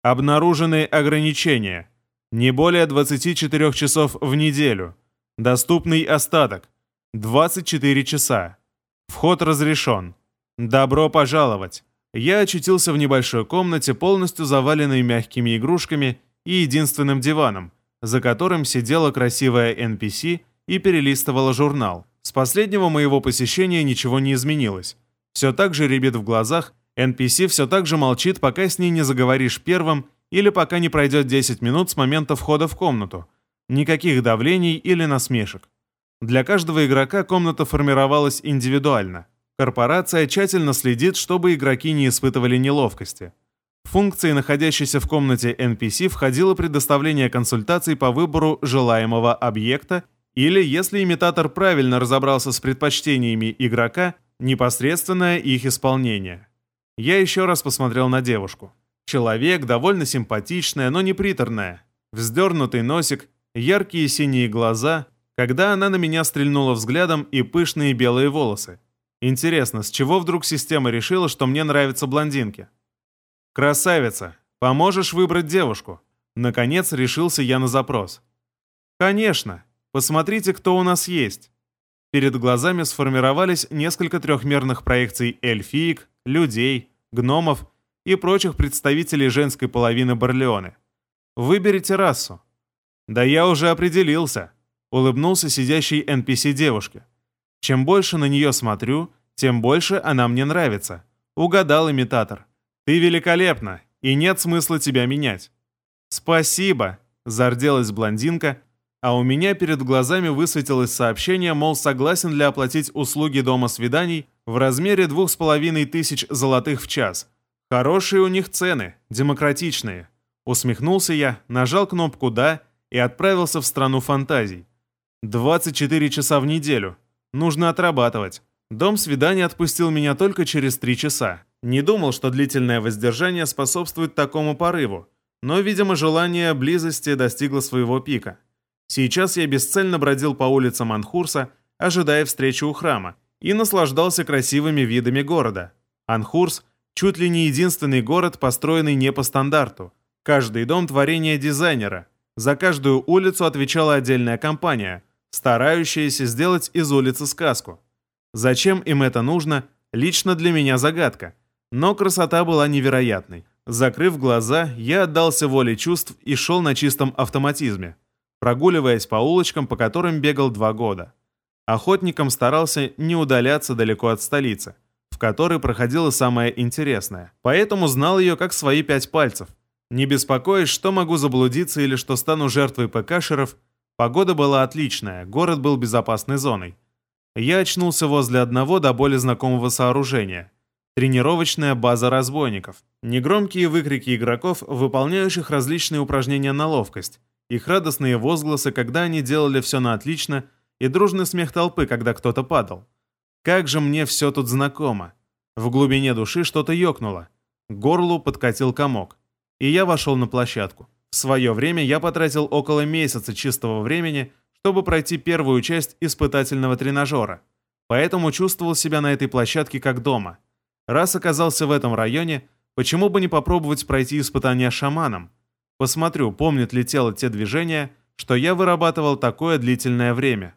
A: Обнаружены ограничения. Не более двадцати четырёх часов в неделю. Доступный остаток. двадцать четыре часа. Вход разрешен. Добро пожаловать. Я очутился в небольшой комнате, полностью заваленной мягкими игрушками и единственным диваном, за которым сидела красивая эн пи си и перелистывала журнал. С последнего моего посещения ничего не изменилось. Все так же рябит в глазах, эн пи си все так же молчит, пока с ней не заговоришь первым или пока не пройдет десять минут с момента входа в комнату. Никаких давлений или насмешек. Для каждого игрока комната формировалась индивидуально. Корпорация тщательно следит, чтобы игроки не испытывали неловкости. В функции, находящейся в комнате эн пи си, входило предоставление консультаций по выбору желаемого объекта или, если имитатор правильно разобрался с предпочтениями игрока, непосредственное их исполнение. Я еще раз посмотрел на девушку. Человек, довольно симпатичная, но не приторная. Вздернутый носик, яркие синие глаза, когда она на меня стрельнула взглядом, и пышные белые волосы. Интересно, с чего вдруг система решила, что мне нравятся блондинки? «Красавица, поможешь выбрать девушку?» Наконец решился я на запрос. «Конечно. Посмотрите, кто у нас есть». Перед глазами сформировались несколько трехмерных проекций эльфиек, людей, гномов и прочих представителей женской половины Барлеоны. Выберите расу. «Да я уже определился», — улыбнулся сидящий эн пи си девушке. «Чем больше на нее смотрю, тем больше она мне нравится. Угадал имитатор. Ты великолепна, и нет смысла тебя менять». «Спасибо», — зарделась блондинка, а у меня перед глазами высветилось сообщение, мол, согласен ли оплатить услуги дома свиданий в размере двух с половиной тысяч золотых в час. Хорошие у них цены, демократичные. Усмехнулся я, нажал кнопку «Да» и отправился в страну фантазий. двадцать четыре часа в неделю. Нужно отрабатывать. Дом свидания отпустил меня только через три часа. Не думал, что длительное воздержание способствует такому порыву, но, видимо, желание близости достигло своего пика. Сейчас я бесцельно бродил по улицам Анхурса, ожидая встречи у храма, и наслаждался красивыми видами города. Анхурс – чуть ли не единственный город, построенный не по стандарту. Каждый дом – творение дизайнера. За каждую улицу отвечала отдельная компания, старающаяся сделать из улицы сказку. Зачем им это нужно, лично для меня загадка. Но красота была невероятной. Закрыв глаза, я отдался воле чувств и шел на чистом автоматизме, прогуливаясь по улочкам, по которым бегал два года. Охотником старался не удаляться далеко от столицы, в которой проходило самое интересное, поэтому знал ее как свои пять пальцев. Не беспокоясь, что могу заблудиться или что стану жертвой ПКшеров, погода была отличная, город был безопасной зоной. Я очнулся возле одного до боли знакомого сооружения. Тренировочная база разбойников. Негромкие выкрики игроков, выполняющих различные упражнения на ловкость. Их радостные возгласы, когда они делали все на отлично, и дружный смех толпы, когда кто-то падал. Как же мне все тут знакомо. В глубине души что-то ёкнуло. К горлу подкатил комок. И я вошел на площадку. В свое время я потратил около месяца чистого времени, чтобы пройти первую часть испытательного тренажера. Поэтому чувствовал себя на этой площадке как дома. Раз оказался в этом районе, почему бы не попробовать пройти испытание шаманом? Посмотрю, помнит ли тело те движения, что я вырабатывал такое длительное время.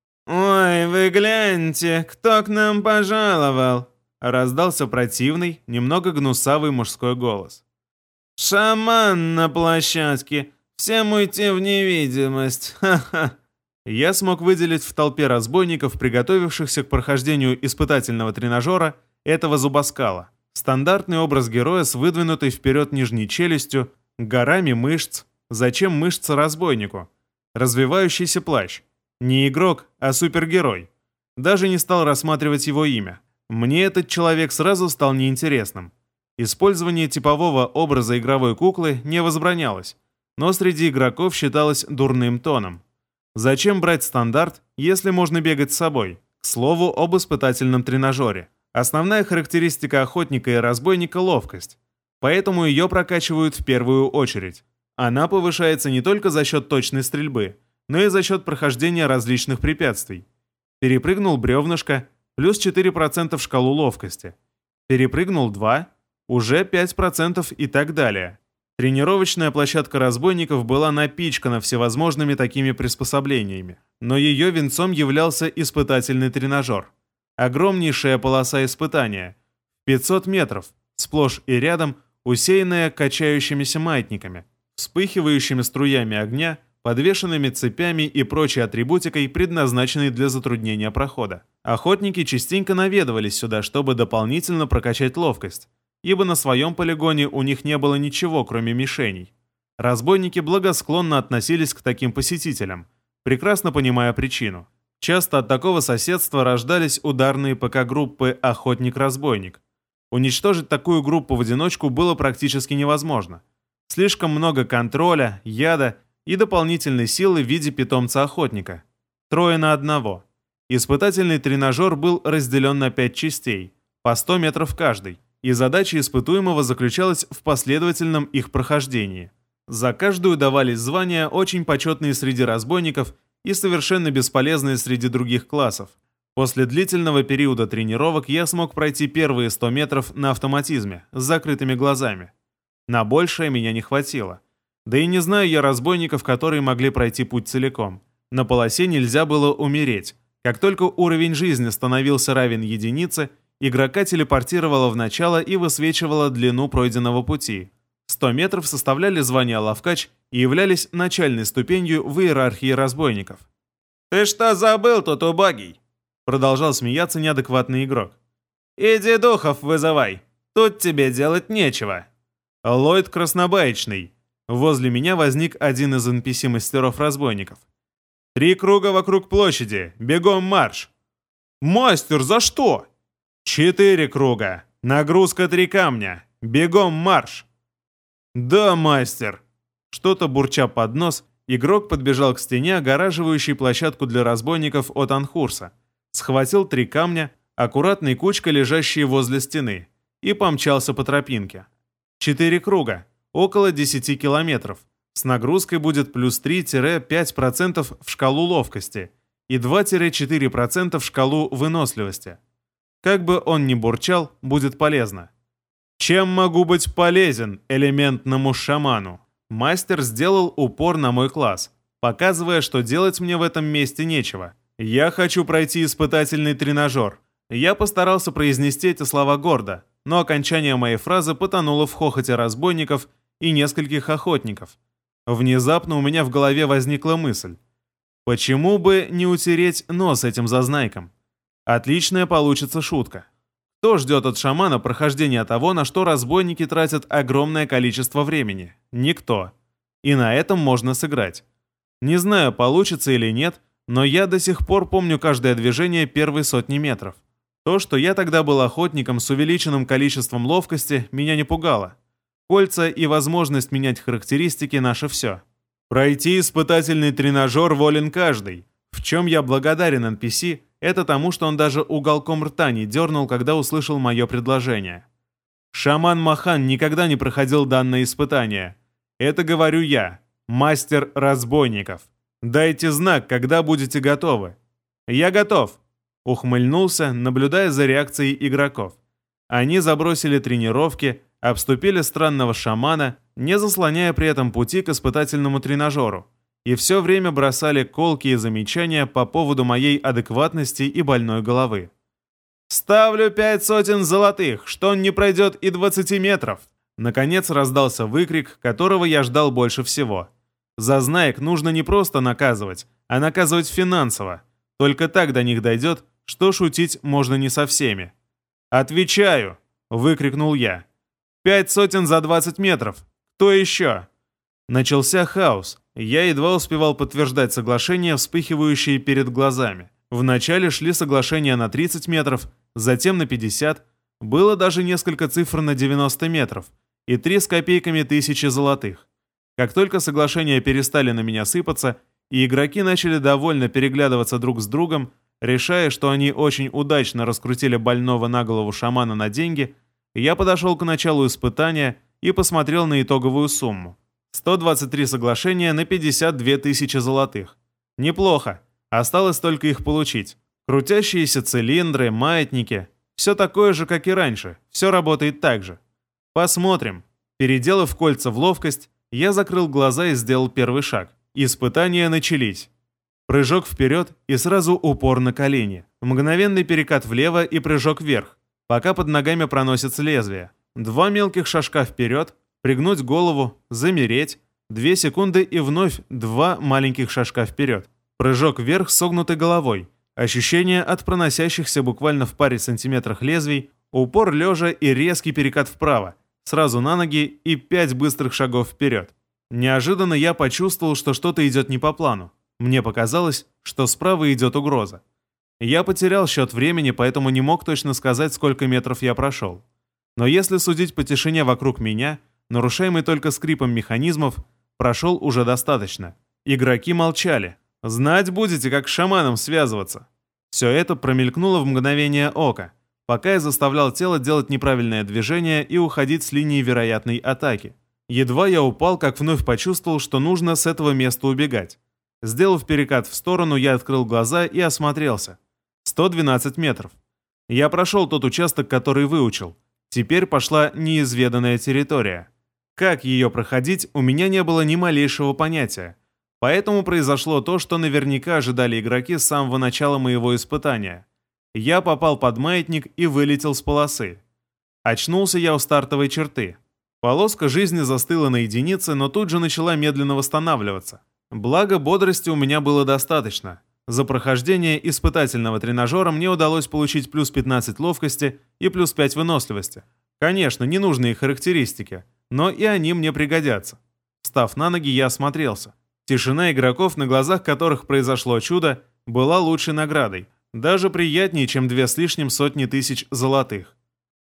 A: «Ой, вы гляньте, кто к нам пожаловал!» Раздался противный, немного гнусавый мужской голос. «Шаман на площадке! Всем уйти в невидимость! Ха-ха!» Я смог выделить в толпе разбойников, приготовившихся к прохождению испытательного тренажера, этого зубоскала. Стандартный образ героя с выдвинутой вперед нижней челюстью, горами мышц. Зачем мышцы разбойнику? Развивающийся плащ. Не игрок, а супергерой. Даже не стал рассматривать его имя. Мне этот человек сразу стал неинтересным. Использование типового образа игровой куклы не возбранялось, но среди игроков считалось дурным тоном. Зачем брать стандарт, если можно бегать с собой? К слову об испытательном тренажере. Основная характеристика охотника и разбойника – ловкость. Поэтому ее прокачивают в первую очередь. Она повышается не только за счет точной стрельбы, но и за счет прохождения различных препятствий. Перепрыгнул бревнышко – плюс четыре процента в шкалу ловкости. Перепрыгнул два – уже пять процентов и так далее. Тренировочная площадка разбойников была напичкана всевозможными такими приспособлениями, но ее венцом являлся испытательный тренажер. Огромнейшая полоса испытания, пятьсот метров, сплошь и рядом усеянная качающимися маятниками, вспыхивающими струями огня, подвешенными цепями и прочей атрибутикой, предназначенной для затруднения прохода. Охотники частенько наведывались сюда, чтобы дополнительно прокачать ловкость, ибо на своем полигоне у них не было ничего, кроме мишеней. Разбойники благосклонно относились к таким посетителям, прекрасно понимая причину. Часто от такого соседства рождались ударные ПК-группы «Охотник-разбойник». Уничтожить такую группу в одиночку было практически невозможно. Слишком много контроля, яда и дополнительной силы в виде питомца-охотника. Трое на одного. Испытательный тренажер был разделен на пять частей, по сто метров каждой, и задача испытуемого заключалась в последовательном их прохождении. За каждую давались звания, очень почетные среди разбойников и совершенно бесполезные среди других классов. После длительного периода тренировок я смог пройти первые сто метров на автоматизме, с закрытыми глазами. На большее меня не хватило. Да и не знаю я разбойников, которые могли пройти путь целиком. На полосе нельзя было умереть. Как только уровень жизни становился равен единице, игрока телепортировало в начало и высвечивало длину пройденного пути. сто метров составляли звание ловкач и являлись начальной ступенью в иерархии разбойников. «Ты что забыл тут, убогий?» Продолжал смеяться неадекватный игрок. «Иди духов вызывай, тут тебе делать нечего». Ллойд Краснобаечный. Возле меня возник один из эн пи си-мастеров разбойников. «Три круга вокруг площади, бегом марш!» «Мастер, за что?» «Четыре круга, нагрузка три камня, бегом марш!» «Да, мастер!» Что-то бурча под нос, игрок подбежал к стене, огораживающей площадку для разбойников от Анхурса, схватил три камня, аккуратной кучкой лежащие возле стены, и помчался по тропинке. Четыре круга, около десяти километров. С нагрузкой будет плюс три-пять процентов в шкалу ловкости и два-четыре процента в шкалу выносливости. Как бы он ни бурчал, будет полезно. Чем могу быть полезен элементному шаману? Мастер сделал упор на мой класс, показывая, что делать мне в этом месте нечего. Я хочу пройти испытательный тренажер. Я постарался произнести эти слова гордо, но окончание моей фразы потонуло в хохоте разбойников и нескольких охотников. Внезапно у меня в голове возникла мысль. Почему бы не утереть нос этим зазнайкам? Отличная получится шутка. Кто ждет от шамана прохождения того, на что разбойники тратят огромное количество времени? Никто. И на этом можно сыграть. Не знаю, получится или нет, но я до сих пор помню каждое движение первой сотни метров. То, что я тогда был охотником с увеличенным количеством ловкости, меня не пугало. Кольца и возможность менять характеристики – наше все. Пройти испытательный тренажер волен каждый. В чем я благодарен эн пи си, это тому, что он даже уголком рта не дернул, когда услышал мое предложение. Шаман Махан никогда не проходил данное испытание. Это говорю я, мастер разбойников. Дайте знак, когда будете готовы. Я готов. Ухмыльнулся, наблюдая за реакцией игроков. Они забросили тренировки, обступили странного шамана, не заслоняя при этом пути к испытательному тренажеру, и все время бросали колкие замечания по поводу моей адекватности и больной головы. «Ставлю пять сотен золотых, что он не пройдет и двадцати метров!» Наконец раздался выкрик, которого я ждал больше всего. Зазнаек нужно не просто наказывать, а наказывать финансово. Только так до них дойдет, что шутить можно не со всеми. «Отвечаю!» — выкрикнул я. «Пять сотен за двадцать метров! Кто еще?» Начался хаос. Я едва успевал подтверждать соглашения, вспыхивающие перед глазами. Вначале шли соглашения на тридцать метров, затем на пятьдесят. Было даже несколько цифр на девяносто метров и три с копейками тысячи золотых. Как только соглашения перестали на меня сыпаться, и игроки начали довольно переглядываться друг с другом, решая, что они очень удачно раскрутили больного на голову шамана на деньги, я подошел к началу испытания и посмотрел на итоговую сумму. сто двадцать три соглашения на пятьдесят две тысячи золотых. Неплохо. Осталось только их получить. Крутящиеся цилиндры, маятники. Все такое же, как и раньше. Все работает так же. Посмотрим. Переделав кольца в ловкость, я закрыл глаза и сделал первый шаг. Испытания начались. Прыжок вперед и сразу упор на колени. Мгновенный перекат влево и прыжок вверх, пока под ногами проносится лезвие. Два мелких шажка вперед, пригнуть голову, замереть. Две секунды и вновь два маленьких шажка вперед. Прыжок вверх с согнутой головой. Ощущение от проносящихся буквально в паре сантиметрах лезвий, упор лежа и резкий перекат вправо. Сразу на ноги и пять быстрых шагов вперед. Неожиданно я почувствовал, что что-то идет не по плану. Мне показалось, что справа идет угроза. Я потерял счет времени, поэтому не мог точно сказать, сколько метров я прошел. Но если судить по тишине вокруг меня, нарушаемой только скрипом механизмов, прошел уже достаточно. Игроки молчали. Знать будете, как с шаманом связываться. Все это промелькнуло в мгновение ока, пока я заставлял тело делать неправильное движение и уходить с линии вероятной атаки. Едва я упал, как вновь почувствовал, что нужно с этого места убегать. Сделав перекат в сторону, я открыл глаза и осмотрелся. сто двенадцать метров. Я прошел тот участок, который выучил. Теперь пошла неизведанная территория. Как ее проходить, у меня не было ни малейшего понятия. Поэтому произошло то, что наверняка ожидали игроки с самого начала моего испытания. Я попал под маятник и вылетел с полосы. Очнулся я у стартовой черты. Полоска жизни застыла на единице, но тут же начала медленно восстанавливаться. Благо, бодрости у меня было достаточно. За прохождение испытательного тренажера мне удалось получить плюс пятнадцать ловкости и плюс пять выносливости. Конечно, ненужные характеристики, но и они мне пригодятся. Встав на ноги, я осмотрелся. Тишина игроков, на глазах которых произошло чудо, была лучшей наградой. Даже приятнее, чем две с лишним сотни тысяч золотых.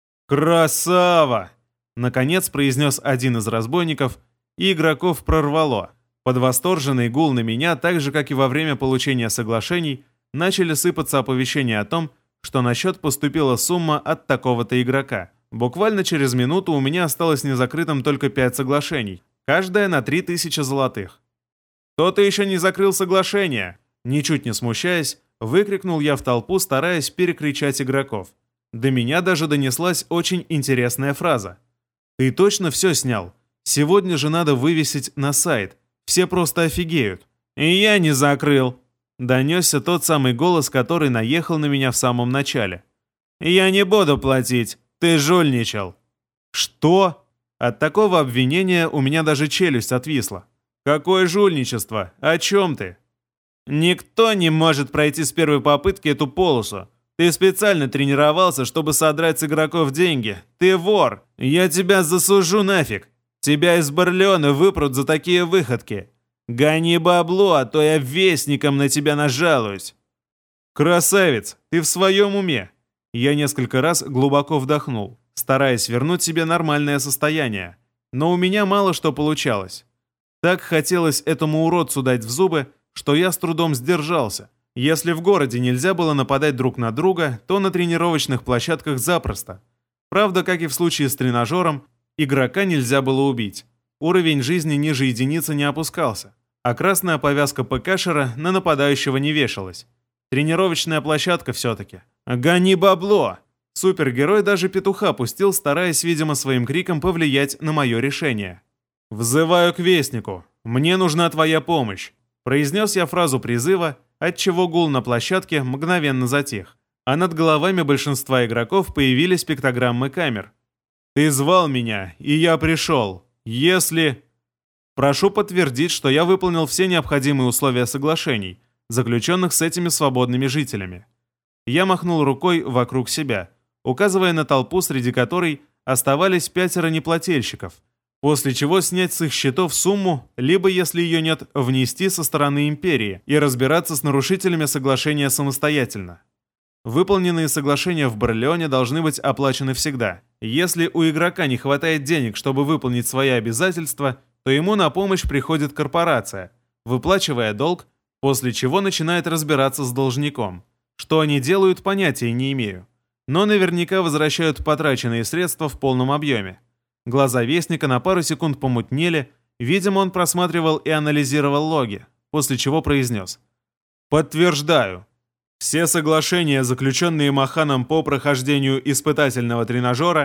A: «Красава!» — наконец произнес один из разбойников, и игроков прорвало. Под восторженный гул на меня, так же, как и во время получения соглашений, начали сыпаться оповещения о том, что на счет поступила сумма от такого-то игрока. Буквально через минуту у меня осталось незакрытым только пять соглашений, каждая на три тысячи золотых. «Кто-то еще не закрыл соглашение!» Ничуть не смущаясь, выкрикнул я в толпу, стараясь перекричать игроков. До меня даже донеслась очень интересная фраза. «Ты точно все снял? Сегодня же надо вывесить на сайт. Все просто офигеют». «И я не закрыл», — донесся тот самый голос, который наехал на меня в самом начале. «Я не буду платить. Ты жульничал». «Что?» От такого обвинения у меня даже челюсть отвисла. «Какое жульничество? О чем ты?» «Никто не может пройти с первой попытки эту полосу. Ты специально тренировался, чтобы содрать с игроков деньги. Ты вор. Я тебя засужу нафиг. Тебя из Барлеона выпрут за такие выходки. Гони бабло, а то я вестником на тебя нажалуюсь». «Красавец, ты в своем уме?» Я несколько раз глубоко вдохнул, стараясь вернуть себе нормальное состояние. Но у меня мало что получалось. Так хотелось этому уродцу дать в зубы, что я с трудом сдержался. Если в городе нельзя было нападать друг на друга, то на тренировочных площадках запросто. Правда, как и в случае с тренажером, игрока нельзя было убить. Уровень жизни ниже единицы не опускался, а красная повязка ПКшера на нападающего не вешалась. Тренировочная площадка все-таки. «Гони бабло!» Супергерой даже петуха пустил, стараясь, видимо, своим криком повлиять на мое решение. «Взываю к Вестнику. Мне нужна твоя помощь», — произнес я фразу призыва, отчего гул на площадке мгновенно затих, а над головами большинства игроков появились пиктограммы камер. «Ты звал меня, и я пришел. Если...» Прошу подтвердить, что я выполнил все необходимые условия соглашений, заключенных с этими свободными жителями. Я махнул рукой вокруг себя, указывая на толпу, среди которой оставались пятеро неплательщиков, после чего снять с их счетов сумму, либо, если ее нет, внести со стороны империи и разбираться с нарушителями соглашения самостоятельно. Выполненные соглашения в Барлеоне должны быть оплачены всегда. Если у игрока не хватает денег, чтобы выполнить свои обязательства, то ему на помощь приходит корпорация, выплачивая долг, после чего начинает разбираться с должником. Что они делают, понятия не имею. Но наверняка возвращают потраченные средства в полном объеме. Глаза Вестника на пару секунд помутнели, видимо, он просматривал и анализировал логи, после чего произнес: «Подтверждаю. Все соглашения, заключенные Маханом по прохождению испытательного тренажера,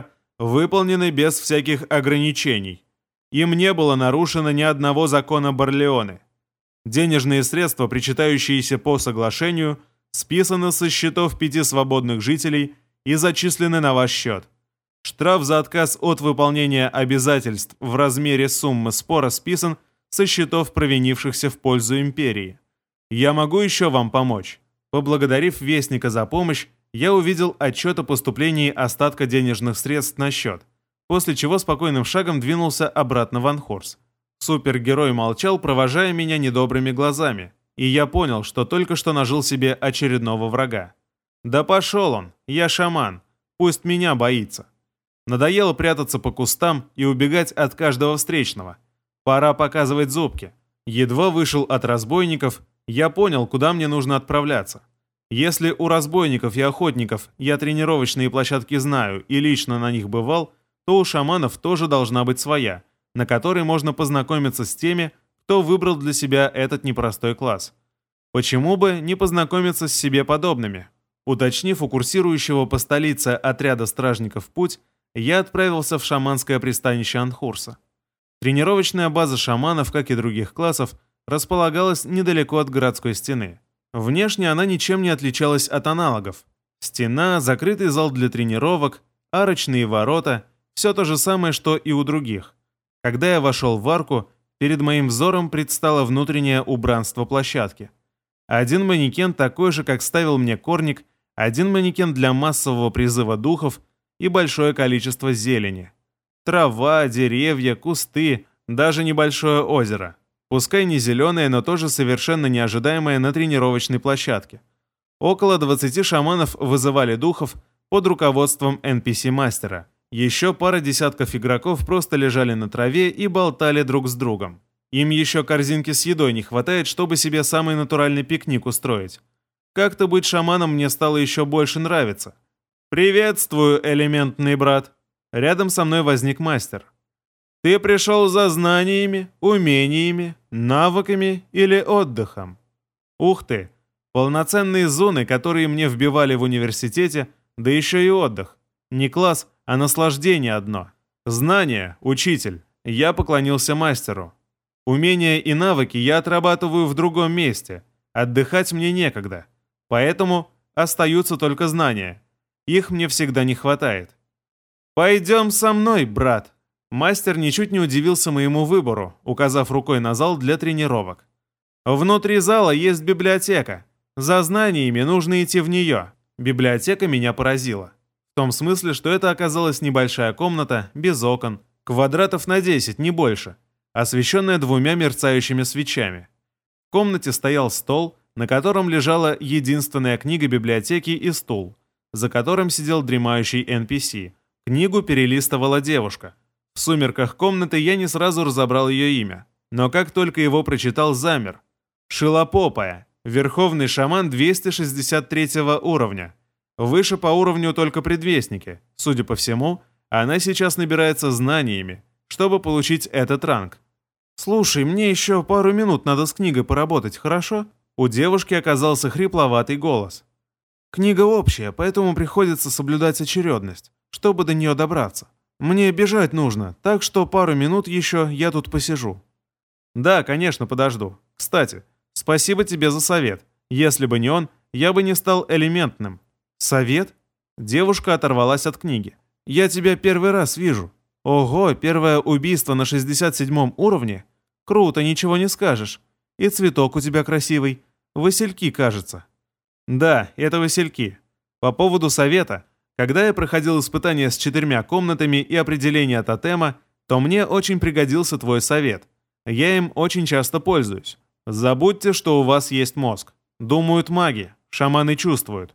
A: выполнены без всяких ограничений. Им не было нарушено ни одного закона Барлеоне. Денежные средства, причитающиеся по соглашению, списаны со счетов пяти свободных жителей и зачислены на ваш счет. Штраф за отказ от выполнения обязательств в размере суммы спора списан со счетов провинившихся в пользу империи. Я могу еще вам помочь. Поблагодарив Вестника за помощь, я увидел отчет о поступлении остатка денежных средств на счет, после чего спокойным шагом двинулся обратно в Анхорс. Супергерой молчал, провожая меня недобрыми глазами, и я понял, что только что нажил себе очередного врага. Да пошел он, я шаман, пусть меня боится. Надоело прятаться по кустам и убегать от каждого встречного. Пора показывать зубки. Едва вышел от разбойников, я понял, куда мне нужно отправляться. Если у разбойников и охотников я тренировочные площадки знаю и лично на них бывал, то у шаманов тоже должна быть своя, на которой можно познакомиться с теми, кто выбрал для себя этот непростой класс. Почему бы не познакомиться с себе подобными? Уточнив у курсирующего по столице отряда стражников путь, я отправился в шаманское пристанище Анхурса. Тренировочная база шаманов, как и других классов, располагалась недалеко от городской стены. Внешне она ничем не отличалась от аналогов. Стена, закрытый зал для тренировок, арочные ворота – все то же самое, что и у других. Когда я вошел в арку, перед моим взором предстало внутреннее убранство площадки. Один манекен такой же, как ставил мне Корник, один манекен для массового призыва духов и большое количество зелени. Трава, деревья, кусты, даже небольшое озеро. Пускай не зеленое, но тоже совершенно неожидаемое на тренировочной площадке. Около двадцати шаманов вызывали духов под руководством эн пи си-мастера. Еще пара десятков игроков просто лежали на траве и болтали друг с другом. Им еще корзинки с едой не хватает, чтобы себе самый натуральный пикник устроить. Как-то быть шаманом мне стало еще больше нравиться. «Приветствую, элементный брат!» Рядом со мной возник мастер. «Ты пришел за знаниями, умениями, навыками или отдыхом?» Ух ты! Полноценные зоны, которые мне вбивали в университете, да еще и отдых. Не класс, а наслаждение одно. Знания, учитель. Я поклонился мастеру. Умения и навыки я отрабатываю в другом месте. Отдыхать мне некогда. Поэтому остаются только знания. Их мне всегда не хватает. «Пойдем со мной, брат!» Мастер ничуть не удивился моему выбору, указав рукой на зал для тренировок. «Внутри зала есть библиотека. За знаниями нужно идти в нее». Библиотека меня поразила. В том смысле, что это оказалась небольшая комната, без окон, квадратов на десять, не больше, освещенная двумя мерцающими свечами. В комнате стоял стол, на котором лежала единственная книга библиотеки и стул, за которым сидел дремающий эн пи си. Книгу перелистывала девушка. В сумерках комнаты я не сразу разобрал ее имя, но как только его прочитал, замер. Шилопопая, верховный шаман двести шестьдесят третьего уровня. Выше по уровню только предвестники. Судя по всему, она сейчас набирается знаниями, чтобы получить этот ранг. «Слушай, мне еще пару минут надо с книгой поработать, хорошо?» У девушки оказался хрипловатый голос. «Книга общая, поэтому приходится соблюдать очередность, чтобы до нее добраться. Мне бежать нужно, так что пару минут еще я тут посижу». «Да, конечно, подожду. Кстати, спасибо тебе за совет. Если бы не он, я бы не стал элементным». «Совет?» Девушка оторвалась от книги. «Я тебя первый раз вижу. Ого, первое убийство на шестьдесят седьмом уровне? Круто, ничего не скажешь. И цветок у тебя красивый. Васильки, кажется». «Да, это васильки. По поводу совета. Когда я проходил испытания с четырьмя комнатами и определение тотема, то мне очень пригодился твой совет. Я им очень часто пользуюсь. Забудьте, что у вас есть мозг. Думают маги, шаманы чувствуют».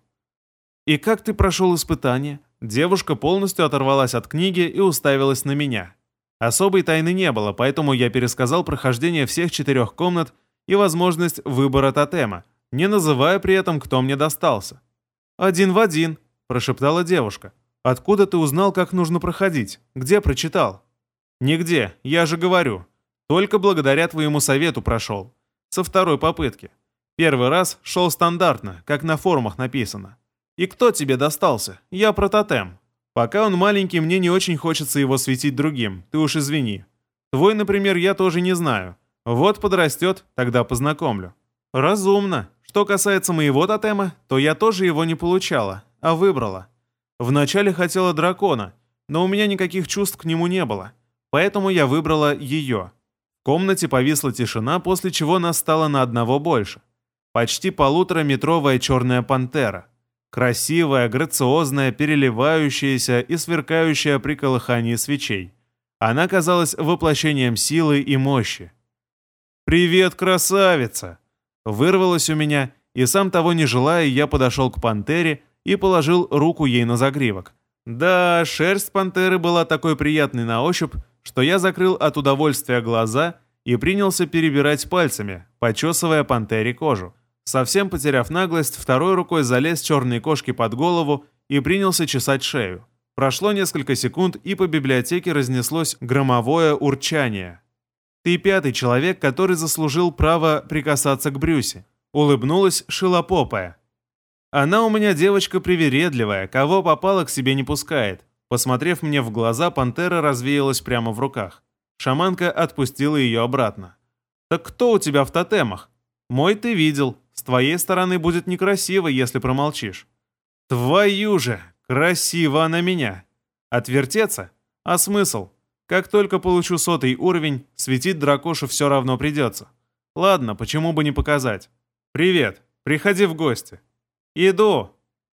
A: «И как ты прошел испытание?» Девушка полностью оторвалась от книги и уставилась на меня. Особой тайны не было, поэтому я пересказал прохождение всех четырех комнат и возможность выбора тотема, не называя при этом, кто мне достался. «Один в один», – прошептала девушка. «Откуда ты узнал, как нужно проходить? Где прочитал?» «Нигде, я же говорю. Только благодаря твоему совету прошел. Со второй попытки. Первый раз шел стандартно, как на форумах написано. И кто тебе достался? Я про тотем. Пока он маленький, мне не очень хочется его светить другим, ты уж извини. Твой, например, я тоже не знаю. Вот подрастет, тогда познакомлю». «Разумно. Что касается моего тотема, то я тоже его не получала, а выбрала. Вначале хотела дракона, но у меня никаких чувств к нему не было, поэтому я выбрала ее». В комнате повисла тишина, после чего нас стало на одного больше. Почти полутораметровая черная пантера. Красивая, грациозная, переливающаяся и сверкающая при колыхании свечей. Она казалась воплощением силы и мощи. «Привет, красавица!» Вырвалось у меня, и сам того не желая, я подошел к пантере и положил руку ей на загривок. Да, шерсть пантеры была такой приятной на ощупь, что я закрыл от удовольствия глаза и принялся перебирать пальцами, почесывая пантере кожу. Совсем потеряв наглость, второй рукой залез черной кошке под голову и принялся чесать шею. Прошло несколько секунд, и по библиотеке разнеслось громовое урчание. «Ты пятый человек, который заслужил право прикасаться к Брюсе», — улыбнулась шилопопая. «Она у меня девочка привередливая, кого попало к себе не пускает». Посмотрев мне в глаза, пантера развеялась прямо в руках. Шаманка отпустила ее обратно. «Так кто у тебя в тотемах? Мой ты видел. С твоей стороны будет некрасиво, если промолчишь». «Твою же! Красиво она меня!» «Отвертеться? А смысл? Как только получу сотый уровень, светить дракошу все равно придется. Ладно, почему бы не показать? Привет, приходи в гости». «Иду».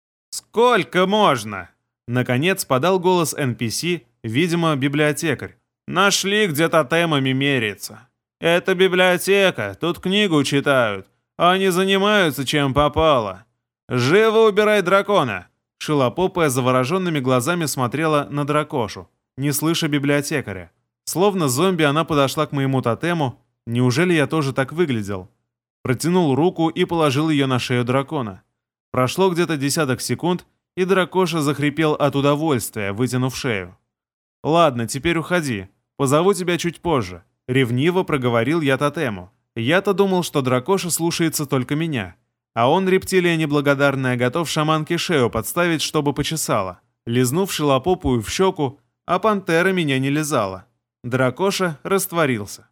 A: «Сколько можно?» Наконец подал голос эн пи си, видимо, библиотекарь. «Нашли, где тотемами меряется. Это библиотека, тут книгу читают, а не занимаются чем попало. Живо убирай дракона!» Шилопопая завороженными глазами смотрела на дракошу, не слыша библиотекаря. Словно зомби она подошла к моему тотему. Неужели я тоже так выглядел? Протянул руку и положил ее на шею дракона. Прошло где-то десяток секунд, и дракоша захрипел от удовольствия, вытянув шею. «Ладно, теперь уходи. Позову тебя чуть позже», — ревниво проговорил я тотему. Я-то думал, что дракоша слушается только меня. А он, рептилия неблагодарная, готов шаманке шею подставить, чтобы почесала. Лизнув шилопопую в щеку, а пантера меня не лизала. Дракоша растворился.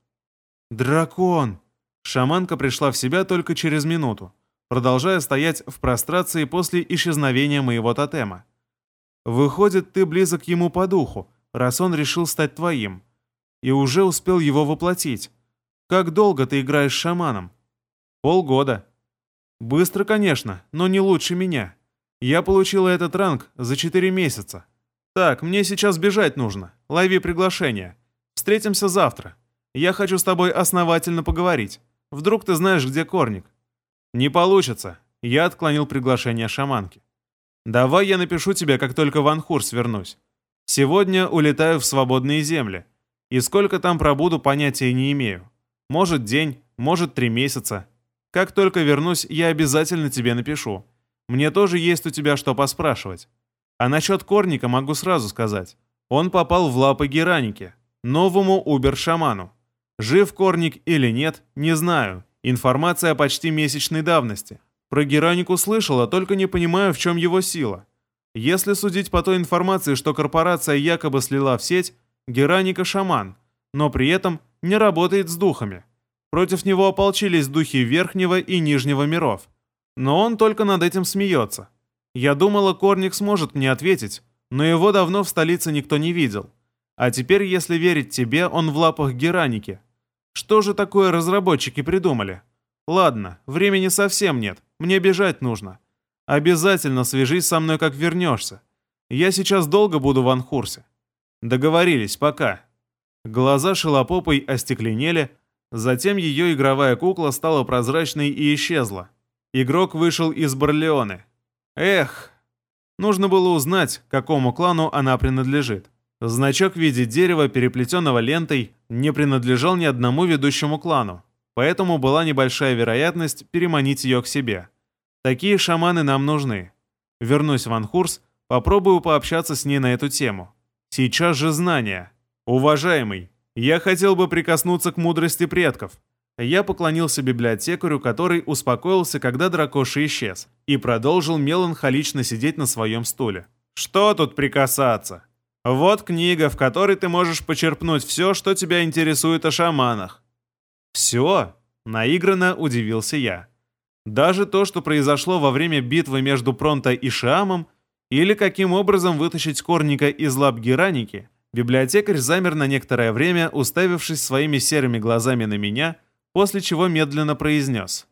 A: «Дракон!» Шаманка пришла в себя только через минуту, продолжая стоять в прострации после исчезновения моего тотема. «Выходит, ты близок ему по духу, раз он решил стать твоим. И уже успел его воплотить. Как долго ты играешь с шаманом?» «Полгода». «Быстро, конечно, но не лучше меня. Я получила этот ранг за четыре месяца. Так, мне сейчас бежать нужно. Лови приглашение. Встретимся завтра. Я хочу с тобой основательно поговорить. Вдруг ты знаешь, где Корник?» «Не получится». Я отклонил приглашение шаманки. «Давай я напишу тебе, как только в Анхурс вернусь. Сегодня улетаю в свободные земли. И сколько там пробуду, понятия не имею. Может день, может три месяца. Как только вернусь, я обязательно тебе напишу. Мне тоже есть у тебя что поспрашивать. А насчет Корника могу сразу сказать. Он попал в лапы Гераники, новому убер-шаману. Жив Корник или нет, не знаю. Информация почти месячной давности. Про Геранику слышала, только не понимаю, в чем его сила. Если судить по той информации, что корпорация якобы слила в сеть, Гераника шаман, но при этом не работает с духами. Против него ополчились духи Верхнего и Нижнего миров. Но он только над этим смеется. Я думала, Корник сможет мне ответить, но его давно в столице никто не видел. А теперь, если верить тебе, он в лапах Гераники. Что же такое разработчики придумали? Ладно, времени совсем нет, мне бежать нужно. Обязательно свяжись со мной, как вернешься. Я сейчас долго буду в Анхурсе. Договорились, пока». Глаза шилопопой остекленели, затем ее игровая кукла стала прозрачной и исчезла. Игрок вышел из Барлеоны. Эх, нужно было узнать, к какому клану она принадлежит. Значок в виде дерева, переплетенного лентой, не принадлежал ни одному ведущему клану, поэтому была небольшая вероятность переманить ее к себе. Такие шаманы нам нужны. Вернусь в Анхурс, попробую пообщаться с ней на эту тему. Сейчас же знания. Уважаемый, я хотел бы прикоснуться к мудрости предков. Я поклонился библиотекарю, который успокоился, когда дракоша исчез, и продолжил меланхолично сидеть на своем стуле. Что тут прикасаться? Вот книга, в которой ты можешь почерпнуть все, что тебя интересует о шаманах». «Все?» — наигранно удивился я. «Даже то, что произошло во время битвы между Пронто и Шиамом, или каким образом вытащить Корника из лап Гераники?» Библиотекарь замер на некоторое время, уставившись своими серыми глазами на меня, после чего медленно произнес: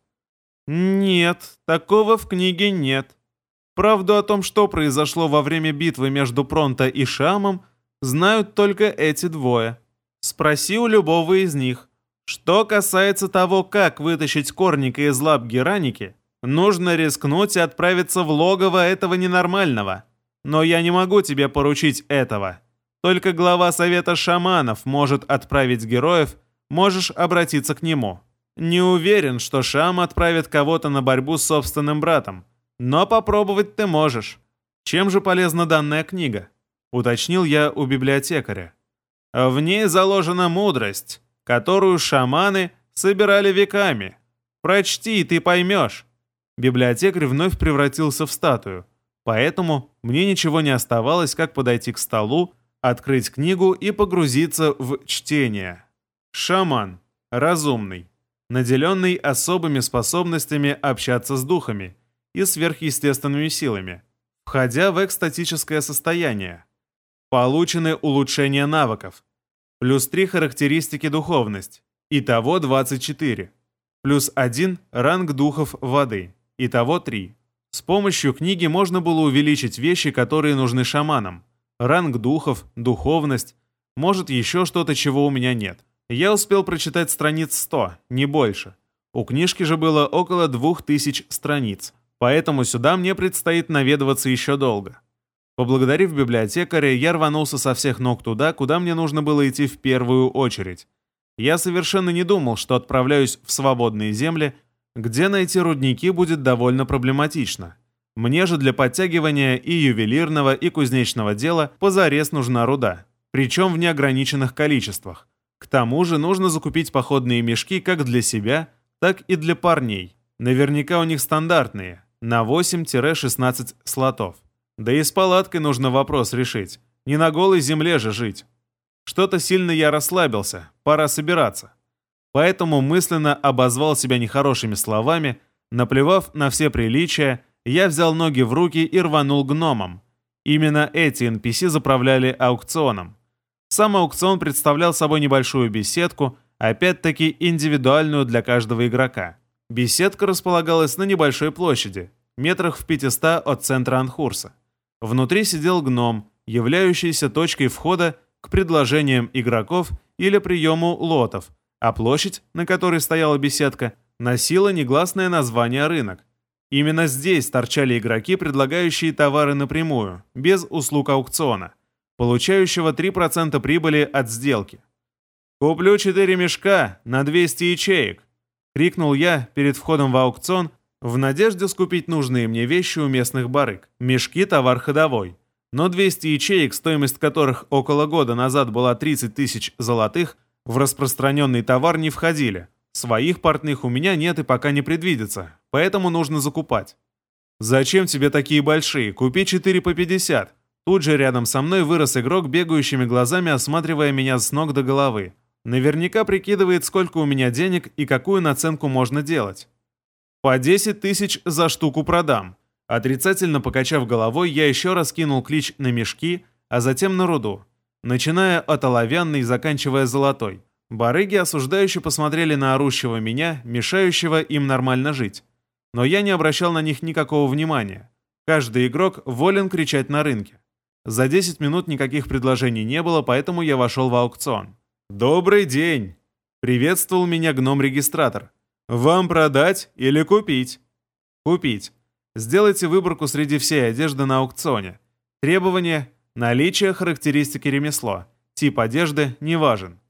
A: «Нет, такого в книге нет. Правду о том, что произошло во время битвы между Пронто и Шиамом, знают только эти двое. Спроси у любого из них. Что касается того, как вытащить Корника из лап Гераники, нужно рискнуть и отправиться в логово этого ненормального. Но я не могу тебе поручить этого. Только глава Совета шаманов может отправить героев, можешь обратиться к нему. Не уверен, что Шам отправит кого-то на борьбу с собственным братом, но попробовать ты можешь. Чем же полезна данная книга?» — уточнил я у библиотекаря. «В ней заложена мудрость, которую шаманы собирали веками. Прочти, и ты поймешь». Библиотекарь вновь превратился в статую, поэтому мне ничего не оставалось, как подойти к столу, открыть книгу и погрузиться в чтение. Шаман. Разумный. Наделенный особыми способностями общаться с духами и сверхъестественными силами, входя в экстатическое состояние. Получены улучшения навыков. Плюс три характеристики духовность. Итого двадцать четыре. Плюс один ранг духов воды. Итого три. С помощью книги можно было увеличить вещи, которые нужны шаманам. Ранг духов, духовность, может еще что-то, чего у меня нет. Я успел прочитать страниц сто, не больше. У книжки же было около двух тысяч страниц, поэтому сюда мне предстоит наведываться еще долго. Поблагодарив библиотекаря, я рванулся со всех ног туда, куда мне нужно было идти в первую очередь. Я совершенно не думал, что отправляюсь в свободные земли, где найти рудники будет довольно проблематично. Мне же для подтягивания и ювелирного, и кузнечного дела позарез нужна руда, причем в неограниченных количествах. К тому же нужно закупить походные мешки как для себя, так и для парней. Наверняка у них стандартные, на восемь-шестнадцать слотов. Да и с палаткой нужно вопрос решить, не на голой земле же жить. Что-то сильно я расслабился, пора собираться. Поэтому мысленно обозвал себя нехорошими словами, наплевав на все приличия, я взял ноги в руки и рванул к гномам. Именно эти эн пи си заправляли аукционом. Сам аукцион представлял собой небольшую беседку, опять-таки индивидуальную для каждого игрока. Беседка располагалась на небольшой площади, метрах в пятистах от центра Анхурса. Внутри сидел гном, являющийся точкой входа к предложениям игроков или приему лотов, а площадь, на которой стояла беседка, носила негласное название «рынок». Именно здесь торчали игроки, предлагающие товары напрямую, без услуг аукциона, получающего три процента прибыли от сделки. «Куплю четыре мешка на двести ячеек!» — крикнул я перед входом в аукцион в надежде скупить нужные мне вещи у местных барыг. Мешки — товар ходовой. Но двести ячеек, стоимость которых около года назад была тридцать тысяч золотых, в распространенный товар не входили. Своих портных у меня нет и пока не предвидится, поэтому нужно закупать. «Зачем тебе такие большие? Купи четыре по пятьдесят». Тут же рядом со мной вырос игрок, бегающими глазами осматривая меня с ног до головы. Наверняка прикидывает, сколько у меня денег и какую наценку можно делать. «По десять тысяч за штуку продам». Отрицательно покачав головой, я еще раз кинул клич на мешки, а затем на руду, начиная от оловянной и заканчивая золотой. Барыги осуждающе посмотрели на орущего меня, мешающего им нормально жить. Но я не обращал на них никакого внимания. Каждый игрок волен кричать на рынке. За десять минут никаких предложений не было, поэтому я вошел в аукцион. «Добрый день!» — приветствовал меня гном-регистратор. «Вам продать или купить?» «Купить. Сделайте выборку среди всей одежды на аукционе. Требования — наличие характеристики ремесло. Тип одежды не важен».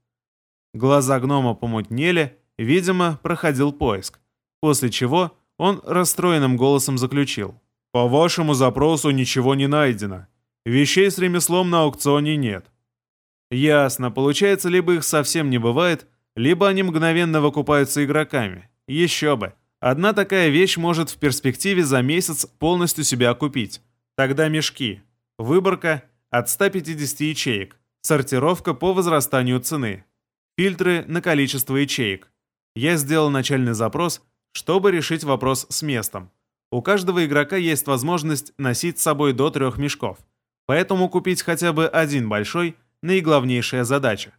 A: Глаза гнома помутнели, видимо, проходил поиск. После чего он расстроенным голосом заключил: «По вашему запросу ничего не найдено. Вещей с ремеслом на аукционе нет». «Ясно. Получается, либо их совсем не бывает, либо они мгновенно выкупаются игроками. Еще бы. Одна такая вещь может в перспективе за месяц полностью себя окупить. Тогда мешки. Выборка от ста пятидесяти ячеек. Сортировка по возрастанию цены. Фильтры на количество ячеек. Я сделал начальный запрос, чтобы решить вопрос с местом. У каждого игрока есть возможность носить с собой до трех мешков, поэтому купить хотя бы один большой – наиглавнейшая задача.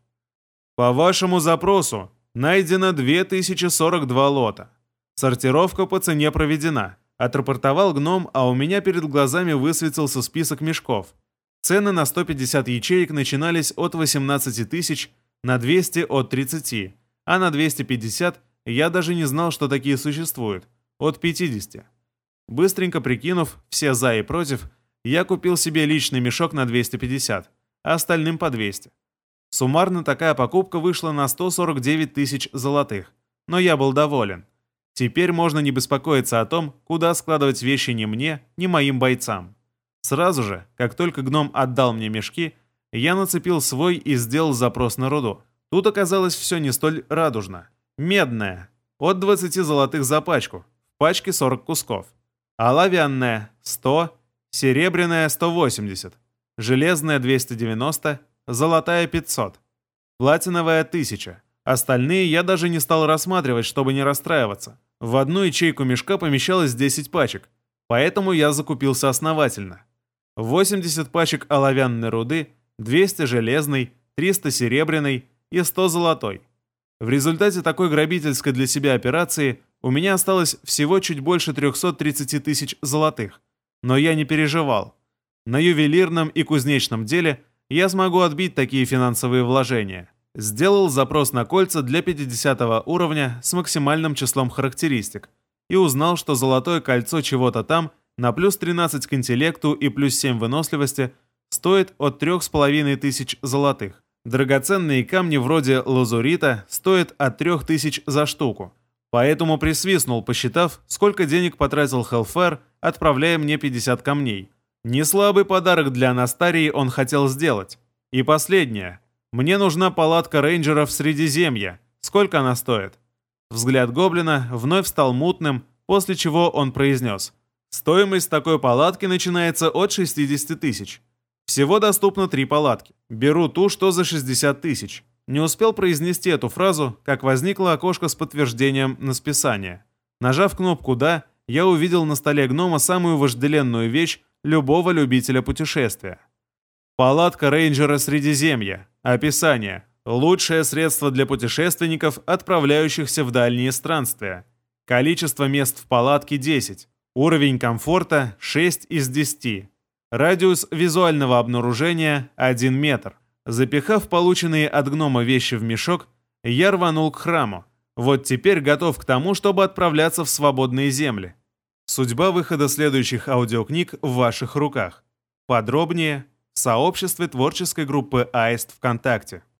A: По вашему запросу найдено две тысячи сорок два лота. Сортировка по цене проведена. Отрапортовал гном, а у меня перед глазами высветился список мешков. Цены на сто пятьдесят ячеек начинались от восемнадцати тысяч, на двести от тридцати, а на двести пятьдесят я даже не знал, что такие существуют, от пятидесяти. Быстренько прикинув все за и против, я купил себе личный мешок на двести пятьдесят, а остальным по двести. Суммарно такая покупка вышла на сто сорок девять тысяч золотых, но я был доволен. Теперь можно не беспокоиться о том, куда складывать вещи ни мне, ни моим бойцам. Сразу же, как только гном отдал мне мешки, я нацепил свой и сделал запрос на руду. Тут оказалось все не столь радужно. Медная – от двадцати золотых за пачку, в пачке сорок кусков. Оловянная – сто, серебряная – сто восемьдесят, железная – двести девяносто, золотая – пятьсот, платиновая – тысяча. Остальные я даже не стал рассматривать, чтобы не расстраиваться. В одну ячейку мешка помещалось десять пачек, поэтому я закупился основательно. восемьдесят пачек оловянной руды, двести железной, триста серебряной и сто золотой. В результате такой грабительской для себя операции у меня осталось всего чуть больше трехсот тридцати тысяч золотых. Но я не переживал. На ювелирном и кузнечном деле я смогу отбить такие финансовые вложения. Сделал запрос на кольца для пятидесятого уровня с максимальным числом характеристик и узнал, что золотое кольцо чего-то там на плюс тринадцать к интеллекту и плюс семь выносливости стоит от трёх с половиной тысяч золотых. Драгоценные камни вроде лазурита стоят от трёх тысяч за штуку. Поэтому присвистнул, посчитав, сколько денег потратил Hellfire, отправляя мне пятьдесят камней. Неслабый подарок для Анастарии он хотел сделать. И последнее. Мне нужна палатка рейнджеров Средиземья. Сколько она стоит? Взгляд гоблина вновь стал мутным, после чего он произнес. Стоимость такой палатки начинается от шестидесяти тысяч. Всего доступно три палатки. Беру ту, что за шестьдесят тысяч. Не успел произнести эту фразу, как возникло окошко с подтверждением на списание. Нажав кнопку «Да», я увидел на столе гнома самую вожделенную вещь любого любителя путешествия. Палатка рейнджера Средиземья. Описание. Лучшее средство для путешественников, отправляющихся в дальние странствия. Количество мест в палатке десять. Уровень комфорта шесть из десяти. Радиус визуального обнаружения один метр. Запихав полученные от гнома вещи в мешок, я рванул к храму. Вот теперь готов к тому, чтобы отправляться в свободные земли. Судьба выхода следующих аудиокниг в ваших руках. Подробнее в сообществе творческой группы Аист ВКонтакте.